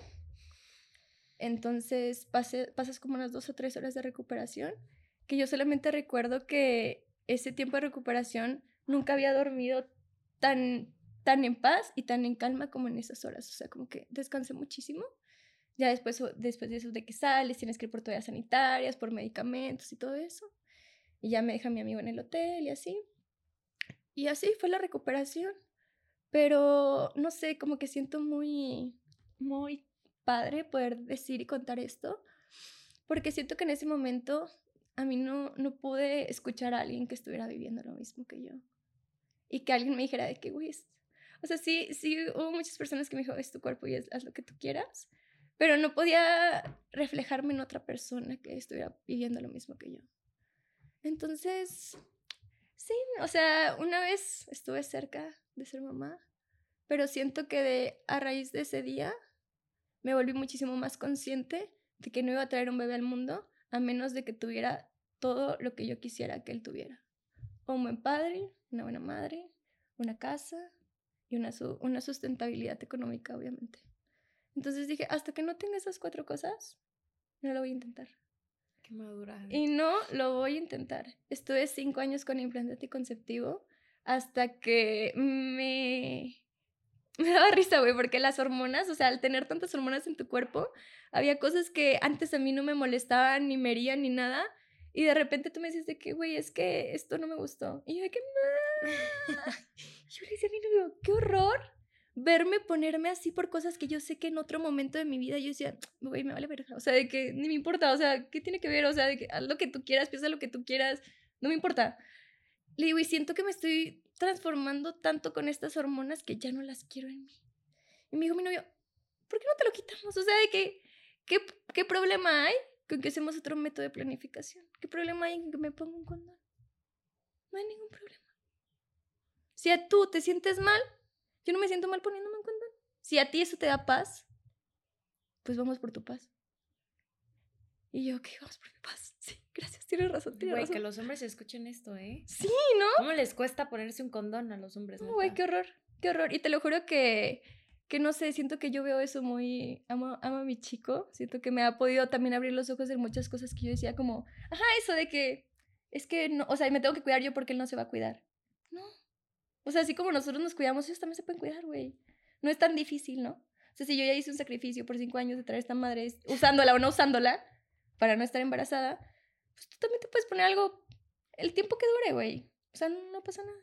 Speaker 2: Entonces pasé, pasas como unas dos o tres horas de recuperación, que yo solamente recuerdo que ese tiempo de recuperación nunca había dormido tan, tan en paz y tan en calma como en esas horas. O sea, como que descansé muchísimo. Ya después, después de eso de que sales, tienes que ir por toallas sanitarias, por medicamentos y todo eso. Y ya me deja mi amigo en el hotel y así. Y así fue la recuperación. Pero no sé, como que siento muy, muy padre poder decir y contar esto. Porque siento que en ese momento a mí no, no pude escuchar a alguien que estuviera viviendo lo mismo que yo. Y que alguien me dijera de que, güey, es... o sea, sí, sí hubo muchas personas que me dijo, es tu cuerpo y es, haz lo que tú quieras. Pero no podía reflejarme en otra persona que estuviera viviendo lo mismo que yo. Entonces, sí, o sea, una vez estuve cerca de ser mamá, pero siento que de, a raíz de ese día me volví muchísimo más consciente de que no iba a traer un bebé al mundo a menos de que tuviera todo lo que yo quisiera que él tuviera. Un buen padre, una buena madre, una casa y una, su- una sustentabilidad económica, obviamente. Entonces dije, hasta que no tenga esas cuatro cosas, no lo voy a intentar.
Speaker 1: Qué madura.
Speaker 2: Y no lo voy a intentar. Estuve cinco años con implante anticonceptivo hasta que me... Me daba risa, güey, porque las hormonas, o sea, al tener tantas hormonas en tu cuerpo, había cosas que antes a mí no me molestaban, ni me herían, ni nada. Y de repente tú me dices de que, güey, es que esto no me gustó. Y yo de que, no. Yo le decía a mi novio, qué horror verme ponerme así por cosas que yo sé que en otro momento de mi vida yo decía, güey, me vale verga. O sea, de que ni me importa, o sea, ¿qué tiene que ver? O sea, de que haz lo que tú quieras, piensa lo que tú quieras, no me importa. Le digo, y siento que me estoy transformando tanto con estas hormonas que ya no las quiero en mí. Y me dijo mi novio, ¿por qué no te lo quitamos? O sea, de que, ¿qué, qué problema hay con que hacemos otro método de planificación? ¿Qué problema hay en que me ponga un condón? No hay ningún problema. Si a tú te sientes mal, yo no me siento mal poniéndome un condón. Si a ti eso te da paz, pues vamos por tu paz. Y yo, ok, vamos por mi paz. Sí, gracias, tienes razón, tienes
Speaker 1: Güey,
Speaker 2: razón.
Speaker 1: que los hombres escuchen esto, ¿eh?
Speaker 2: Sí, ¿no?
Speaker 1: ¿Cómo les cuesta ponerse un condón a los hombres?
Speaker 2: No, güey, qué horror, qué horror. Y te lo juro que, que no sé, siento que yo veo eso muy... Amo, amo a mi chico. Siento que me ha podido también abrir los ojos en muchas cosas que yo decía como, ajá, eso de que es que no, o sea, me tengo que cuidar yo porque él no se va a cuidar. No. O sea, así como nosotros nos cuidamos, ellos también se pueden cuidar, güey. No es tan difícil, ¿no? O sea, si yo ya hice un sacrificio por cinco años de traer esta madre usándola o no usándola para no estar embarazada, pues tú también te puedes poner algo el tiempo que dure, güey. O sea, no, no pasa nada.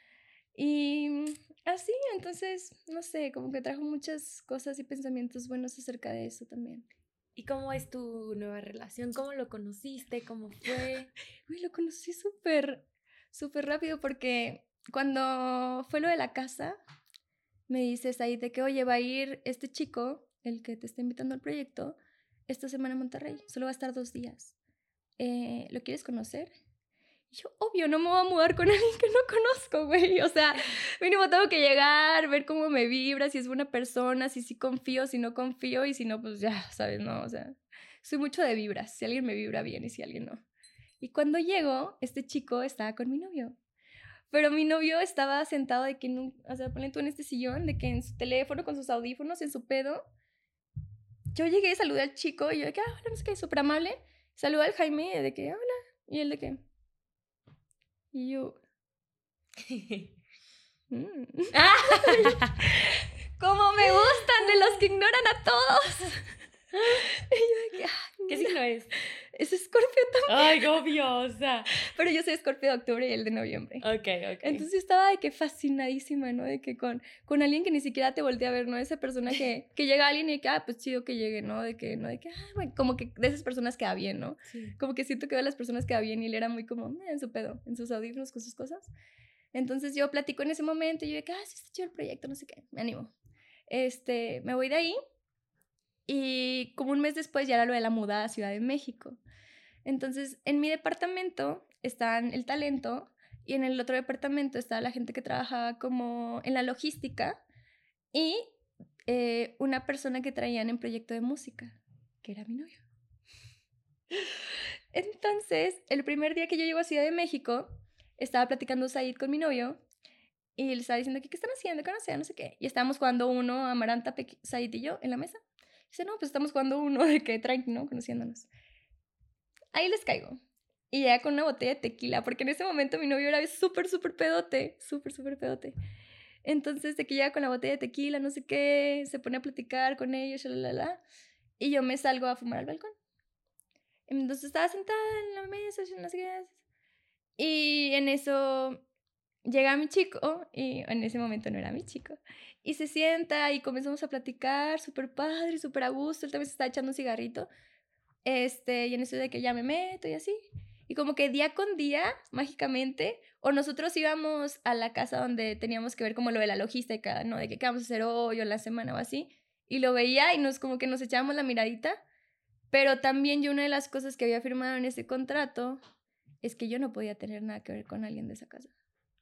Speaker 2: Y así, entonces, no sé, como que trajo muchas cosas y pensamientos buenos acerca de eso también.
Speaker 1: ¿Y cómo es tu nueva relación? ¿Cómo lo conociste? ¿Cómo fue?
Speaker 2: Uy, lo conocí súper, súper rápido porque cuando fue lo de la casa, me dices ahí de que, oye, va a ir este chico, el que te está invitando al proyecto, esta semana en Monterrey. Solo va a estar dos días. Eh, ¿Lo quieres conocer? Y yo, obvio, no me voy a mudar con alguien que no conozco, güey. O sea, mínimo tengo que llegar, ver cómo me vibra, si es buena persona, si sí confío, si no confío, y si no, pues ya, ¿sabes? No, o sea, soy mucho de vibras. Si alguien me vibra bien y si alguien no. Y cuando llego, este chico estaba con mi novio. Pero mi novio estaba sentado de que, en un, o sea, ponle tú en este sillón, de que en su teléfono, con sus audífonos, en su pedo. Yo llegué, saludé al chico y yo de que, ah, hola, no sé qué, súper amable. Saludé al Jaime de que, hola. Y él de que... Y yo... Mm. Como me gustan de los que ignoran a todos. Y yo de que, ay,
Speaker 1: ¿Qué
Speaker 2: mira,
Speaker 1: signo es?
Speaker 2: es Escorpio también.
Speaker 1: Ay, obvio, o sea.
Speaker 2: Pero yo soy Escorpio de octubre y él de noviembre.
Speaker 1: Ok, ok.
Speaker 2: Entonces yo estaba de que fascinadísima, ¿no? De que con, con alguien que ni siquiera te voltea a ver, ¿no? Esa persona que, que llega alguien y de que, ah, pues chido que llegue, ¿no? De que, no, de que, ah, bueno, como que de esas personas queda bien, ¿no?
Speaker 1: Sí.
Speaker 2: Como que siento que de las personas queda bien y él era muy como, "Meh", en su pedo, en sus audífonos, con sus cosas. Entonces yo platico en ese momento y yo de que, ah, sí está chido el proyecto, no sé qué, me animo. Este, me voy de ahí y como un mes después ya era lo de la mudada a Ciudad de México. Entonces, en mi departamento están el talento y en el otro departamento estaba la gente que trabajaba como en la logística y eh, una persona que traían en proyecto de música, que era mi novio. Entonces, el primer día que yo llego a Ciudad de México, estaba platicando Said con mi novio y le estaba diciendo que qué están haciendo, que no sé, no sé qué. Y estábamos jugando uno, Amaranta, Pequi, Said y yo, en la mesa. Dice, no, pues estamos jugando uno de que tranqui, ¿no? Conociéndonos. Ahí les caigo. Y ya con una botella de tequila, porque en ese momento mi novio era súper, súper pedote, súper, súper pedote. Entonces, de que llega con la botella de tequila, no sé qué, se pone a platicar con ellos, shalalala, y yo me salgo a fumar al balcón. Entonces estaba sentada en la mesa, no sé qué. Y en eso llega mi chico, y en ese momento no era mi chico, y se sienta y comenzamos a platicar, súper padre, súper a gusto. Él también se está echando un cigarrito. Este, y en eso de que ya me meto y así. Y como que día con día, mágicamente, o nosotros íbamos a la casa donde teníamos que ver como lo de la logística, ¿no? De que qué vamos a hacer hoy o la semana o así. Y lo veía y nos como que nos echábamos la miradita. Pero también yo una de las cosas que había firmado en ese contrato es que yo no podía tener nada que ver con alguien de esa casa.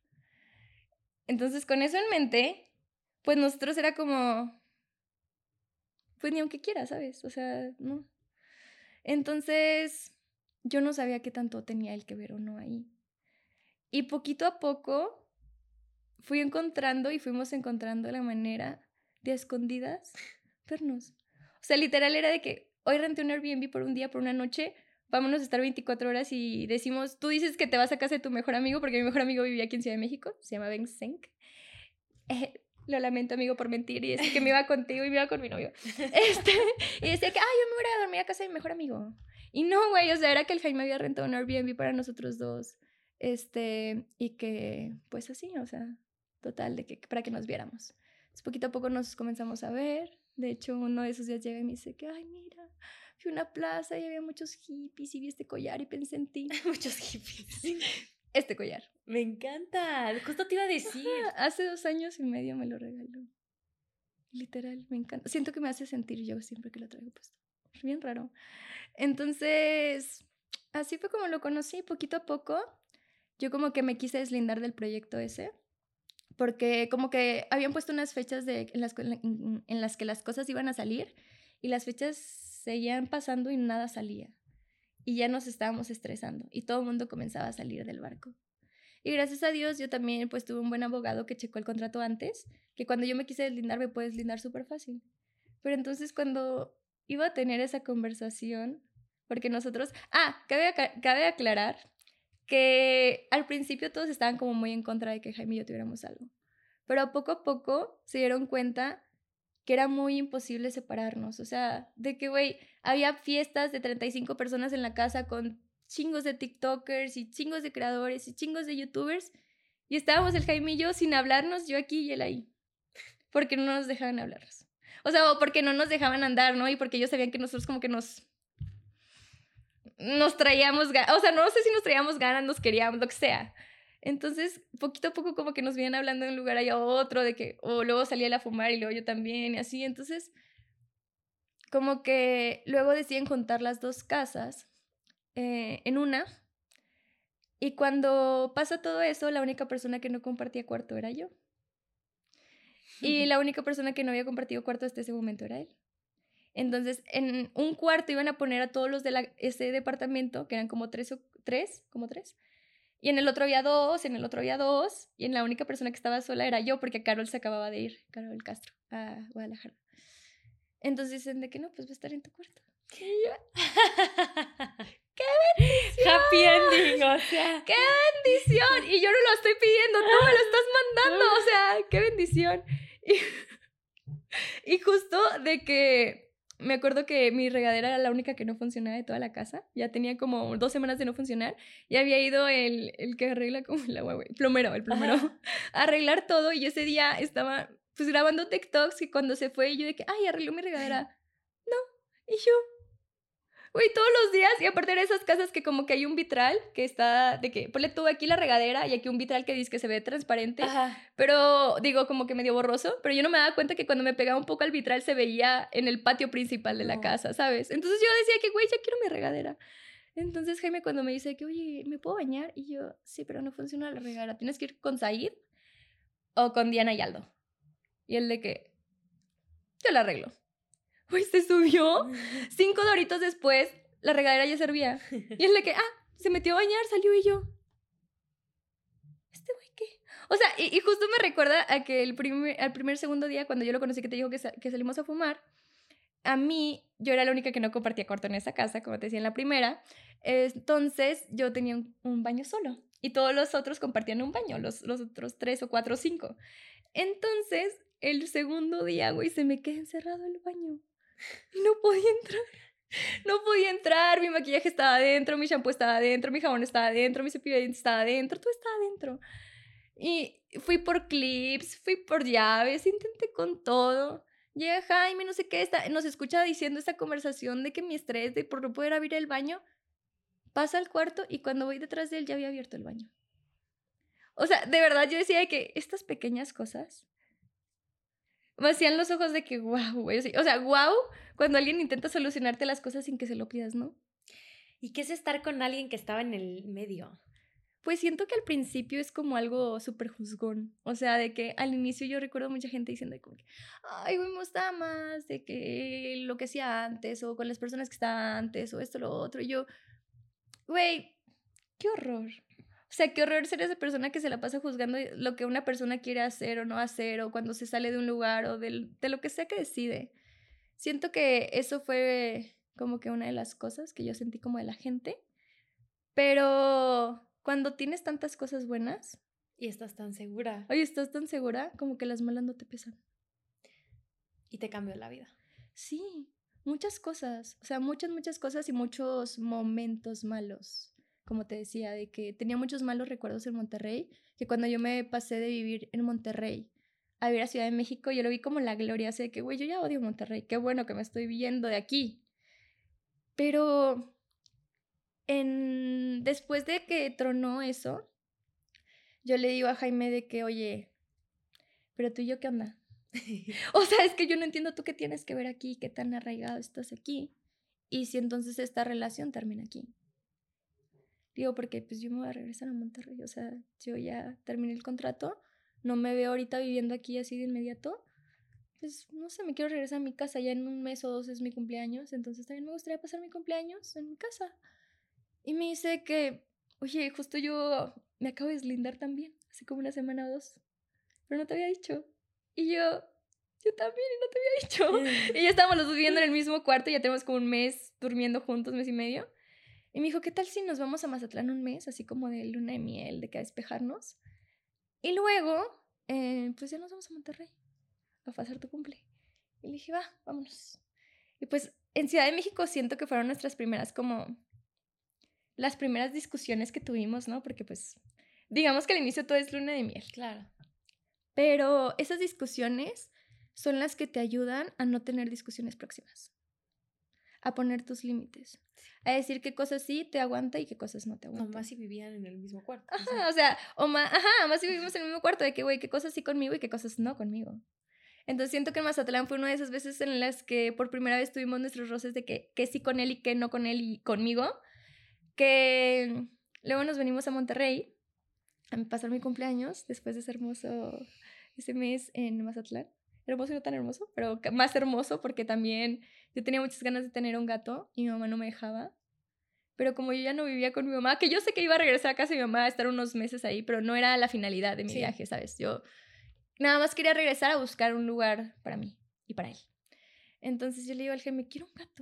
Speaker 2: Entonces, con eso en mente, pues nosotros era como, pues ni aunque quiera, ¿sabes? O sea, no. Entonces, yo no sabía qué tanto tenía él que ver o no ahí. Y poquito a poco fui encontrando y fuimos encontrando la manera de a escondidas vernos. O sea, literal era de que hoy renté un Airbnb por un día, por una noche, vámonos a estar veinticuatro horas y decimos, tú dices que te vas a casa de tu mejor amigo, porque mi mejor amigo vivía aquí en Ciudad de México, se llama Ben Senk. Eh, lo lamento, amigo, por mentir y decir que me iba contigo y me iba con mi novio. Este, y decía que, ay, yo me voy a dormir a casa de mi mejor amigo. Y no, güey, o sea, era que el Jaime había rentado un Airbnb para nosotros dos. Este, y que, pues así, o sea, total, de que para que nos viéramos. Entonces, poquito a poco nos comenzamos a ver. De hecho, uno de esos días llega y me dice que, ay, mira, fui a una plaza y había muchos hippies y vi este collar y pensé en ti.
Speaker 1: Muchos hippies.
Speaker 2: Este collar.
Speaker 1: Me encanta. Justo te iba a decir.
Speaker 2: Ah, hace dos años y medio me lo regaló. Literal, me encanta. Siento que me hace sentir yo siempre que lo traigo puesto. Es bien raro. Entonces, así fue como lo conocí, poquito a poco. Yo como que me quise deslindar del proyecto ese, porque como que habían puesto unas fechas de, en, las, en, en las que las cosas iban a salir y las fechas seguían pasando y nada salía. Y ya nos estábamos estresando y todo el mundo comenzaba a salir del barco. Y gracias a Dios yo también pues tuve un buen abogado que checó el contrato antes, que cuando yo me quise deslindar me puede deslindar súper fácil. Pero entonces cuando iba a tener esa conversación, porque nosotros... Ah, cabe, cabe aclarar que al principio todos estaban como muy en contra de que Jaime y yo tuviéramos algo. Pero poco a poco se dieron cuenta que era muy imposible separarnos. O sea, de que, güey, había fiestas de treinta y cinco personas en la casa con chingos de TikTokers y chingos de creadores y chingos de YouTubers. Y estábamos el Jaime y yo sin hablarnos, yo aquí y él ahí. Porque no nos dejaban hablarnos. O sea, o porque no nos dejaban andar, ¿no? Y porque ellos sabían que nosotros como que nos... Nos traíamos ganas. O sea, no sé si nos traíamos ganas, nos queríamos, lo que sea. Entonces, poquito a poco como que nos vienen hablando de un lugar allá a otro, de que... O luego salía él a fumar y luego yo también y así. Entonces, como que luego deciden juntar las dos casas eh, en una. Y cuando pasa todo eso, la única persona que no compartía cuarto era yo. Y la única persona que no había compartido cuarto hasta ese momento era él. Entonces, en un cuarto iban a poner a todos los de la, ese departamento, que eran como tres, o, tres, como tres. Y en el otro había dos, en el otro había dos, y en la única persona que estaba sola era yo, porque Carol se acababa de ir, Carol Castro, a Guadalajara. Entonces dicen de que no, pues va a estar en tu cuarto. Y yo, ¡qué bendición!
Speaker 1: Happy ending, o sea.
Speaker 2: ¡Qué bendición! Y yo no lo estoy pidiendo, tú me lo estás mandando, o sea, ¡qué bendición! Y, y justo de que me acuerdo que mi regadera era la única que no funcionaba de toda la casa. Ya tenía como dos semanas de no funcionar. Y había ido el, el que arregla como el agua, güey. Plomero, el plomero. Ajá. A arreglar todo. Y ese día estaba pues grabando TikToks y cuando se fue yo de que, ay, arregló mi regadera. No. Y yo, güey, todos los días. Y aparte de esas casas que como que hay un vitral que está de que, ponle tú aquí la regadera y aquí un vitral que dice que se ve transparente. Ajá. Pero digo como que medio borroso. Pero yo no me daba cuenta que cuando me pegaba un poco al vitral se veía en el patio principal de la no. casa, ¿sabes? Entonces yo decía que, güey, ya quiero mi regadera. Entonces Jaime cuando me dice que, oye, ¿me puedo bañar? Y yo, sí, pero no funciona la regadera. Tienes que ir con Said o con Diana y Aldo. Y él de que, yo la arreglo. Güey, se subió. Cinco doritos después, la regadera ya servía. Y él de que, ah, se metió a bañar, salió y yo. ¿Este güey qué? O sea, y, y justo me recuerda a que el primer, al primer segundo día, cuando yo lo conocí, que te dijo que, sa- que salimos a fumar, a mí, yo era la única que no compartía cuarto en esa casa, como te decía en la primera. Entonces, yo tenía un, un baño solo. Y todos los otros compartían un baño, los, los otros tres o cuatro o cinco. Entonces, el segundo día, güey, se me queda encerrado el baño. Y no podía entrar. No podía entrar. Mi maquillaje estaba adentro, mi shampoo estaba adentro, mi jabón estaba adentro, mi cepillo de dientes estaba adentro, todo estaba adentro. Y fui por clips, fui por llaves, intenté con todo. Llega Jaime, no sé qué, está, nos escucha diciendo esta conversación de que mi estrés de por no poder abrir el baño, pasa al cuarto y cuando voy detrás de él ya había abierto el baño. O sea, de verdad yo decía que estas pequeñas cosas me hacían los ojos de que wow, güey. O sea, wow, cuando alguien intenta solucionarte las cosas sin que se lo pidas, ¿no?
Speaker 1: ¿Y qué es estar con alguien que estaba en el medio?
Speaker 2: Pues siento que al principio es como algo súper juzgón. O sea, de que al inicio yo recuerdo mucha gente diciendo como que, ay, güey, me gustaba más de que lo que hacía antes o con las personas que estaban antes o esto, lo otro. Y yo, güey, qué horror. O sea, qué horror ser esa persona que se la pasa juzgando lo que una persona quiere hacer o no hacer o cuando se sale de un lugar o de, de lo que sea que decide. Siento que eso fue como que una de las cosas que yo sentí como de la gente. Pero cuando tienes tantas cosas buenas...
Speaker 1: Y estás tan segura.
Speaker 2: Oye, estás tan segura como que las malas no te pesan.
Speaker 1: Y te cambió la vida.
Speaker 2: Sí, muchas cosas. O sea, muchas, muchas cosas y muchos momentos malos. Como te decía, de que tenía muchos malos recuerdos en Monterrey, que cuando yo me pasé de vivir en Monterrey a vivir a Ciudad de México, yo lo vi como la gloria, así de que, güey, yo ya odio Monterrey, qué bueno que me estoy viendo de aquí. Pero en... después de que tronó eso, yo le digo a Jaime de que, oye, pero tú y yo, ¿qué onda? O sea, es que yo no entiendo tú qué tienes que ver aquí, qué tan arraigado estás aquí, y si entonces esta relación termina aquí. Digo, porque pues yo me voy a regresar a Monterrey, o sea, yo ya terminé el contrato, no me veo ahorita viviendo aquí así de inmediato, pues no sé, me quiero regresar a mi casa, ya en un mes o dos es mi cumpleaños, entonces también me gustaría pasar mi cumpleaños en mi casa. Y me dice que, oye, justo yo me acabo de deslindar también, hace como una semana o dos, pero no te había dicho. Y yo, yo también, y no te había dicho. Y ya estábamos los dos viviendo en el mismo cuarto, ya tenemos como un mes durmiendo juntos, mes y medio. Y me dijo, ¿qué tal si nos vamos a Mazatlán un mes, así como de luna de miel, de que a despejarnos? Y luego, eh, pues ya nos vamos a Monterrey a pasar tu cumple. Y le dije, va, vámonos. Y pues en Ciudad de México siento que fueron nuestras primeras como... las primeras discusiones que tuvimos, ¿no? Porque pues, digamos que al inicio todo es luna de miel.
Speaker 1: Claro.
Speaker 2: Pero esas discusiones son las que te ayudan a no tener discusiones próximas. A poner tus límites. A decir qué cosas sí te aguanta y qué cosas no te aguantan.
Speaker 1: No más si vivían en el mismo cuarto.
Speaker 2: Ajá, o sea, o sea o más, ajá, más si vivimos en el mismo cuarto, de que, güey, qué cosas sí conmigo y qué cosas no conmigo. Entonces siento que en Mazatlán fue una de esas veces en las que por primera vez tuvimos nuestros roces de que, que sí con él y que no con él y conmigo. Que luego nos venimos a Monterrey a pasar mi cumpleaños después de ese hermoso, ese mes en Mazatlán. Hermoso y no tan hermoso, pero más hermoso porque también yo tenía muchas ganas de tener un gato y mi mamá no me dejaba. Pero como yo ya no vivía con mi mamá, que yo sé que iba a regresar a casa de mi mamá a estar unos meses ahí, pero no era la finalidad de mi sí. viaje, ¿sabes? Yo nada más quería regresar a buscar un lugar para mí y para él. Entonces yo le digo al Jaime, quiero un gato.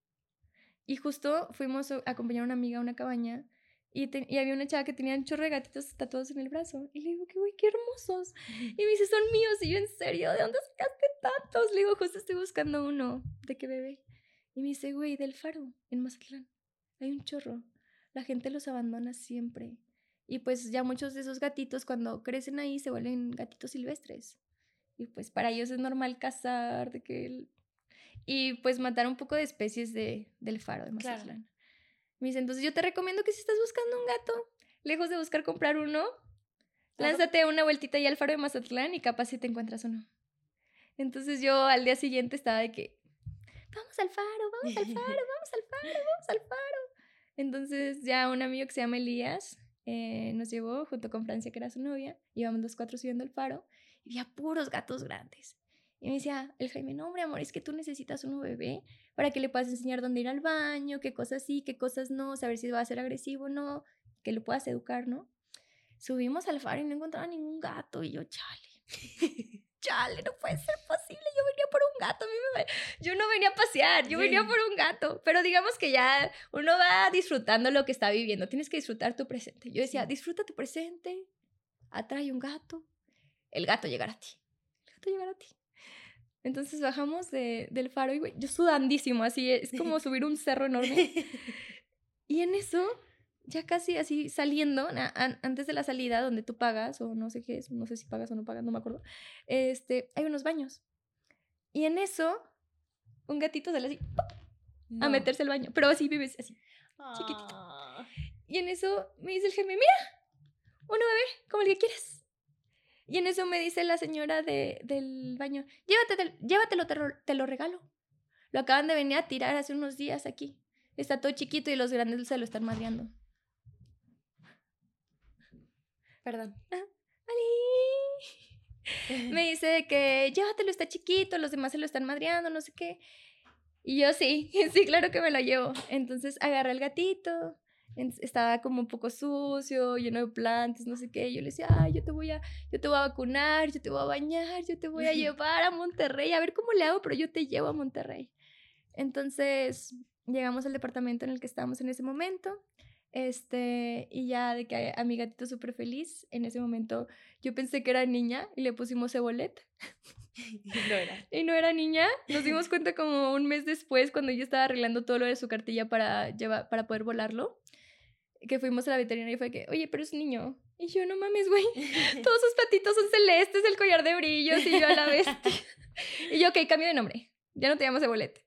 Speaker 2: Y justo fuimos a acompañar a una amiga a una cabaña y, te, y había una chava que tenía un chorro de gatitos tatuados en el brazo. Y le digo, que güey, qué hermosos. Y me dice, son míos. Y yo, ¿en serio? ¿De dónde sacaste tantos? Le digo, justo estoy buscando uno. ¿De qué bebé? Y me dice, güey, del Faro, en Mazatlán. Hay un chorro. La gente los abandona siempre. Y pues ya muchos de esos gatitos cuando crecen ahí se vuelven gatitos silvestres. Y pues para ellos es normal cazar, de que... El... Y pues matar un poco de especies de, del Faro de Mazatlán. Claro. Me dice, entonces yo te recomiendo que si estás buscando un gato, lejos de buscar comprar uno, claro. lánzate una vueltita ya al Faro de Mazatlán y capaz si te encuentras uno. Entonces yo al día siguiente estaba de que, vamos al Faro, vamos al Faro, vamos al Faro, vamos al Faro. Entonces ya un amigo que se llama Elías eh, nos llevó junto con Francia, que era su novia, íbamos los cuatro subiendo el Faro y había puros gatos grandes. Y me decía el Jaime, no hombre amor, es que tú necesitas un bebé para que le puedas enseñar dónde ir al baño, qué cosas sí, qué cosas no, saber si va a ser agresivo o no, que lo puedas educar, ¿no? Subimos al Faro y no encontraba ningún gato y yo, chale. Chale, no puede ser posible, yo venía por un gato, a mí me... yo no venía a pasear, yo sí. venía por un gato, pero digamos que ya uno va disfrutando lo que está viviendo, tienes que disfrutar tu presente. Yo decía, sí. disfruta tu presente, atrae un gato, el gato llegará a ti, el gato llegará a ti. Entonces bajamos de, del Faro y güey, yo sudandísimo, así es como subir un cerro enorme. Y en eso, ya casi así saliendo, a, antes de la salida donde tú pagas, o no sé qué es, no sé si pagas o no pagas, no me acuerdo, este, hay unos baños. Y en eso, un gatito sale así, no. a meterse al baño, pero así vives así, ah. chiquitito. Y en eso me dice el Jaime, mira, uno bebé, como el que quieras. Y en eso me dice la señora de, del baño, llévatelo, llévatelo te, lo, te lo regalo. Lo acaban de venir a tirar hace unos días aquí. Está todo chiquito y los grandes se lo están madreando.
Speaker 1: Perdón.
Speaker 2: Ah, Ali. Me dice que llévatelo, está chiquito, los demás se lo están madreando, no sé qué. Y yo sí, sí, claro que me lo llevo. Entonces agarré el gatito. Estaba como un poco sucio, lleno de plantas, no sé qué. Yo le decía, ay, yo te voy a, yo te voy a vacunar, yo te voy a bañar, yo te voy a llevar a Monterrey, a ver cómo le hago, pero yo te llevo a Monterrey. Entonces llegamos al departamento en el que estábamos en ese momento, este, y ya de que a mi gatito súper feliz, en ese momento yo pensé que era niña y le pusimos Cebolet.
Speaker 1: Y no era.
Speaker 2: Y no era niña. Nos dimos cuenta como un mes después, cuando yo estaba arreglando todo lo de su cartilla para, llevar, para poder volarlo, que fuimos a la veterinaria y fue que, oye, pero es niño. Y yo, no mames, güey, todos sus patitos son celestes, el collar de brillos, y yo a la bestia. Y yo, ok, cambio de nombre, ya no te llamas Cebolet.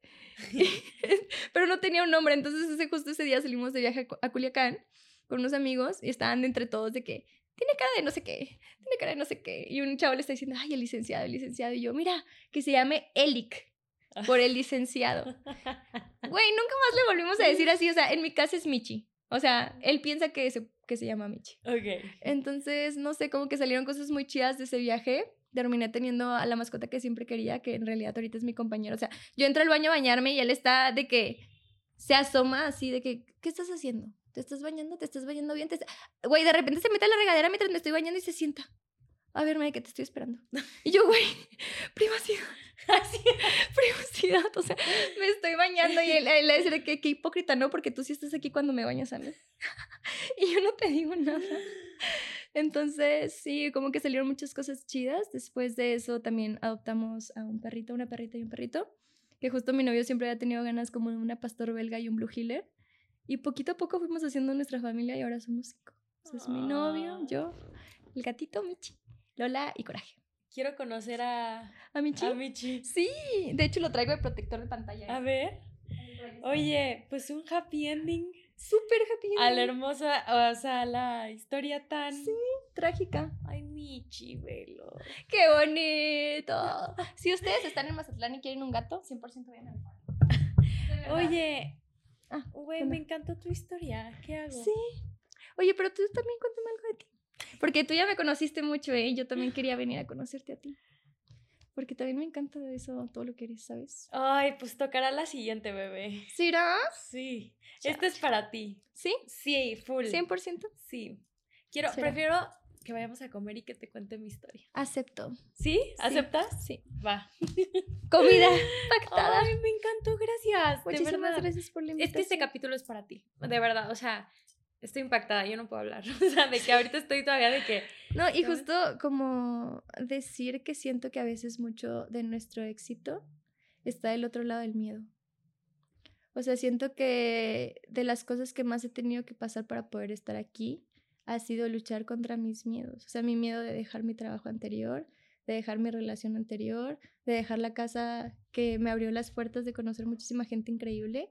Speaker 2: Pero no tenía un nombre, entonces ese, justo ese día salimos de viaje a Culiacán con unos amigos y estaban de entre todos de que, tiene cara de no sé qué, tiene cara de no sé qué. Y un chavo le está diciendo, ay, el licenciado, el licenciado. Y yo, mira, que se llame Elic, por el licenciado. Güey, nunca más le volvimos a decir así, o sea, en mi casa es Michi. O sea, él piensa que se, que se llama Michi.
Speaker 1: Ok.
Speaker 2: Entonces, no sé, como que salieron cosas muy chidas de ese viaje. Terminé teniendo a la mascota que siempre quería, que en realidad ahorita es mi compañero. O sea, yo entro al baño a bañarme y él está de que se asoma así de que, ¿qué estás haciendo? ¿Te estás bañando? ¿Te estás bañando bien? Güey, de repente se mete a la regadera mientras me estoy bañando y se sienta. A verme, que te estoy esperando. Y yo, güey, privacidad. Así, privacidad. O sea, me estoy bañando y él, él le dice que qué hipócrita, ¿no? Porque tú sí estás aquí cuando me bañas a mí. Y yo no te digo nada. Entonces, sí, como que salieron muchas cosas chidas. Después de eso también adoptamos a un perrito, una perrita y un perrito. Que justo mi novio siempre había tenido ganas como de una pastor belga y un blue heeler. Y poquito a poco fuimos haciendo nuestra familia y ahora somos cinco. Entonces, mi novio, yo, el gatito, Michi, Lola y Coraje.
Speaker 1: Quiero conocer a...
Speaker 2: ¿A Michi?
Speaker 1: A Michi.
Speaker 2: Sí, de hecho lo traigo de protector de pantalla.
Speaker 1: A ver. Oye, pues un happy ending.
Speaker 2: Súper happy ending.
Speaker 1: A la hermosa, o sea, la historia tan...
Speaker 2: Sí, trágica.
Speaker 1: Ay, Michi, velo.
Speaker 2: ¡Qué bonito! Si ustedes están en Mazatlán y quieren un gato, cien por ciento vayan al Faro.
Speaker 1: Oye,
Speaker 2: ah,
Speaker 1: güey, me encantó tu historia. ¿Qué hago?
Speaker 2: Sí. Oye, pero tú también cuéntame algo de ti. Porque tú ya me conociste mucho, ¿eh? Yo también quería venir a conocerte a ti. porque también me encanta de eso, todo lo que eres, ¿sabes?
Speaker 1: Ay, pues tocará la siguiente, bebé.
Speaker 2: ¿Será?
Speaker 1: Sí.
Speaker 2: Ya,
Speaker 1: Este es para ti.
Speaker 2: ¿Sí?
Speaker 1: Sí, full.
Speaker 2: ¿cien por ciento?
Speaker 1: Sí. Quiero,
Speaker 2: ¿Será?
Speaker 1: prefiero que vayamos a comer y que te cuente mi historia.
Speaker 2: Acepto.
Speaker 1: ¿Sí? ¿Aceptas?
Speaker 2: Sí.
Speaker 1: Va.
Speaker 2: Comida pactada.
Speaker 1: Ay, me encantó, gracias.
Speaker 2: Muchísimas
Speaker 1: de verdad.
Speaker 2: gracias por la invitación.
Speaker 1: Es que este capítulo es para ti, de verdad, o sea, estoy impactada, yo no puedo hablar, o sea, de que ahorita estoy todavía de que...
Speaker 2: No, y
Speaker 1: ¿sabes?
Speaker 2: justo como decir que siento que a veces mucho de nuestro éxito está del otro lado del miedo. O sea, siento que de las cosas que más he tenido que pasar para poder estar aquí ha sido luchar contra mis miedos. O sea, mi miedo de dejar mi trabajo anterior, de dejar mi relación anterior, de dejar la casa que me abrió las puertas de conocer muchísima gente increíble.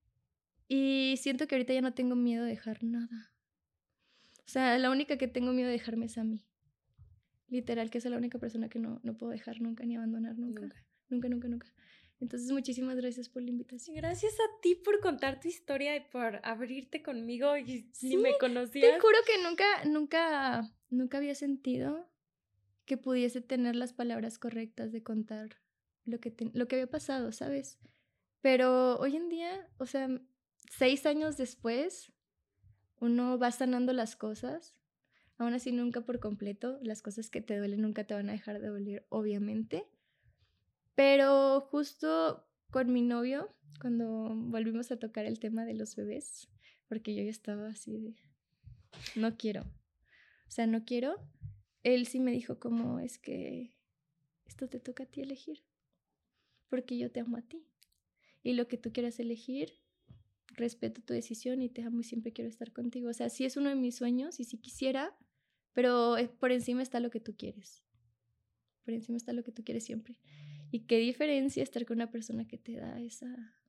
Speaker 2: Y siento que ahorita ya no tengo miedo de dejar nada. O sea, la única que tengo miedo de dejarme es a mí. Literal, que es la única persona que no, no puedo dejar nunca ni abandonar nunca. Nunca, nunca, nunca. nunca. Entonces, muchísimas gracias por la invitación.
Speaker 1: Gracias a ti por contar tu historia y por abrirte conmigo y
Speaker 2: Sí,
Speaker 1: ni me conocías.
Speaker 2: Te juro que nunca, nunca, nunca había sentido que pudiese tener las palabras correctas de contar lo que, te, lo que había pasado, ¿sabes? Pero hoy en día, o sea, seis años después, uno va sanando las cosas. Aún así, nunca por completo. Las cosas que te duelen nunca te van a dejar de doler, obviamente. Pero justo con mi novio, cuando volvimos a tocar el tema de los bebés, porque yo ya estaba así de, no quiero. O sea, no quiero. Él sí me dijo como, es que esto te toca a ti elegir. Porque yo te amo a ti. Y lo que tú quieras elegir, respeto tu decisión y te amo y siempre quiero estar contigo. O sea, sí es uno de mis sueños y sí quisiera, pero por encima está lo que tú quieres. Por encima está lo que tú quieres siempre. Y qué diferencia estar con una persona que te da esa,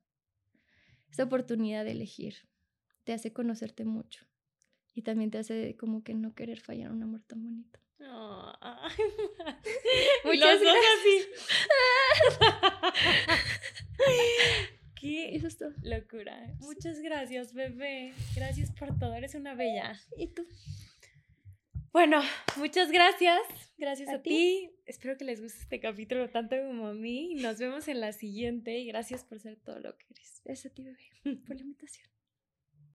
Speaker 2: esa oportunidad de elegir. Te hace conocerte mucho. Y también te hace como que no querer fallar un amor tan bonito.
Speaker 1: Oh,
Speaker 2: Muchas
Speaker 1: los dos
Speaker 2: gracias.
Speaker 1: así. Qué
Speaker 2: Eso es todo.
Speaker 1: locura. Muchas gracias, bebé. Gracias por todo. Eres una bella.
Speaker 2: ¿Y tú?
Speaker 1: Bueno, muchas gracias. Gracias a,
Speaker 2: ¿A
Speaker 1: ti? ti. Espero que les guste este capítulo tanto como a mí. Nos vemos en la siguiente y gracias por ser todo lo que eres.
Speaker 2: Gracias a ti, bebé, por la invitación.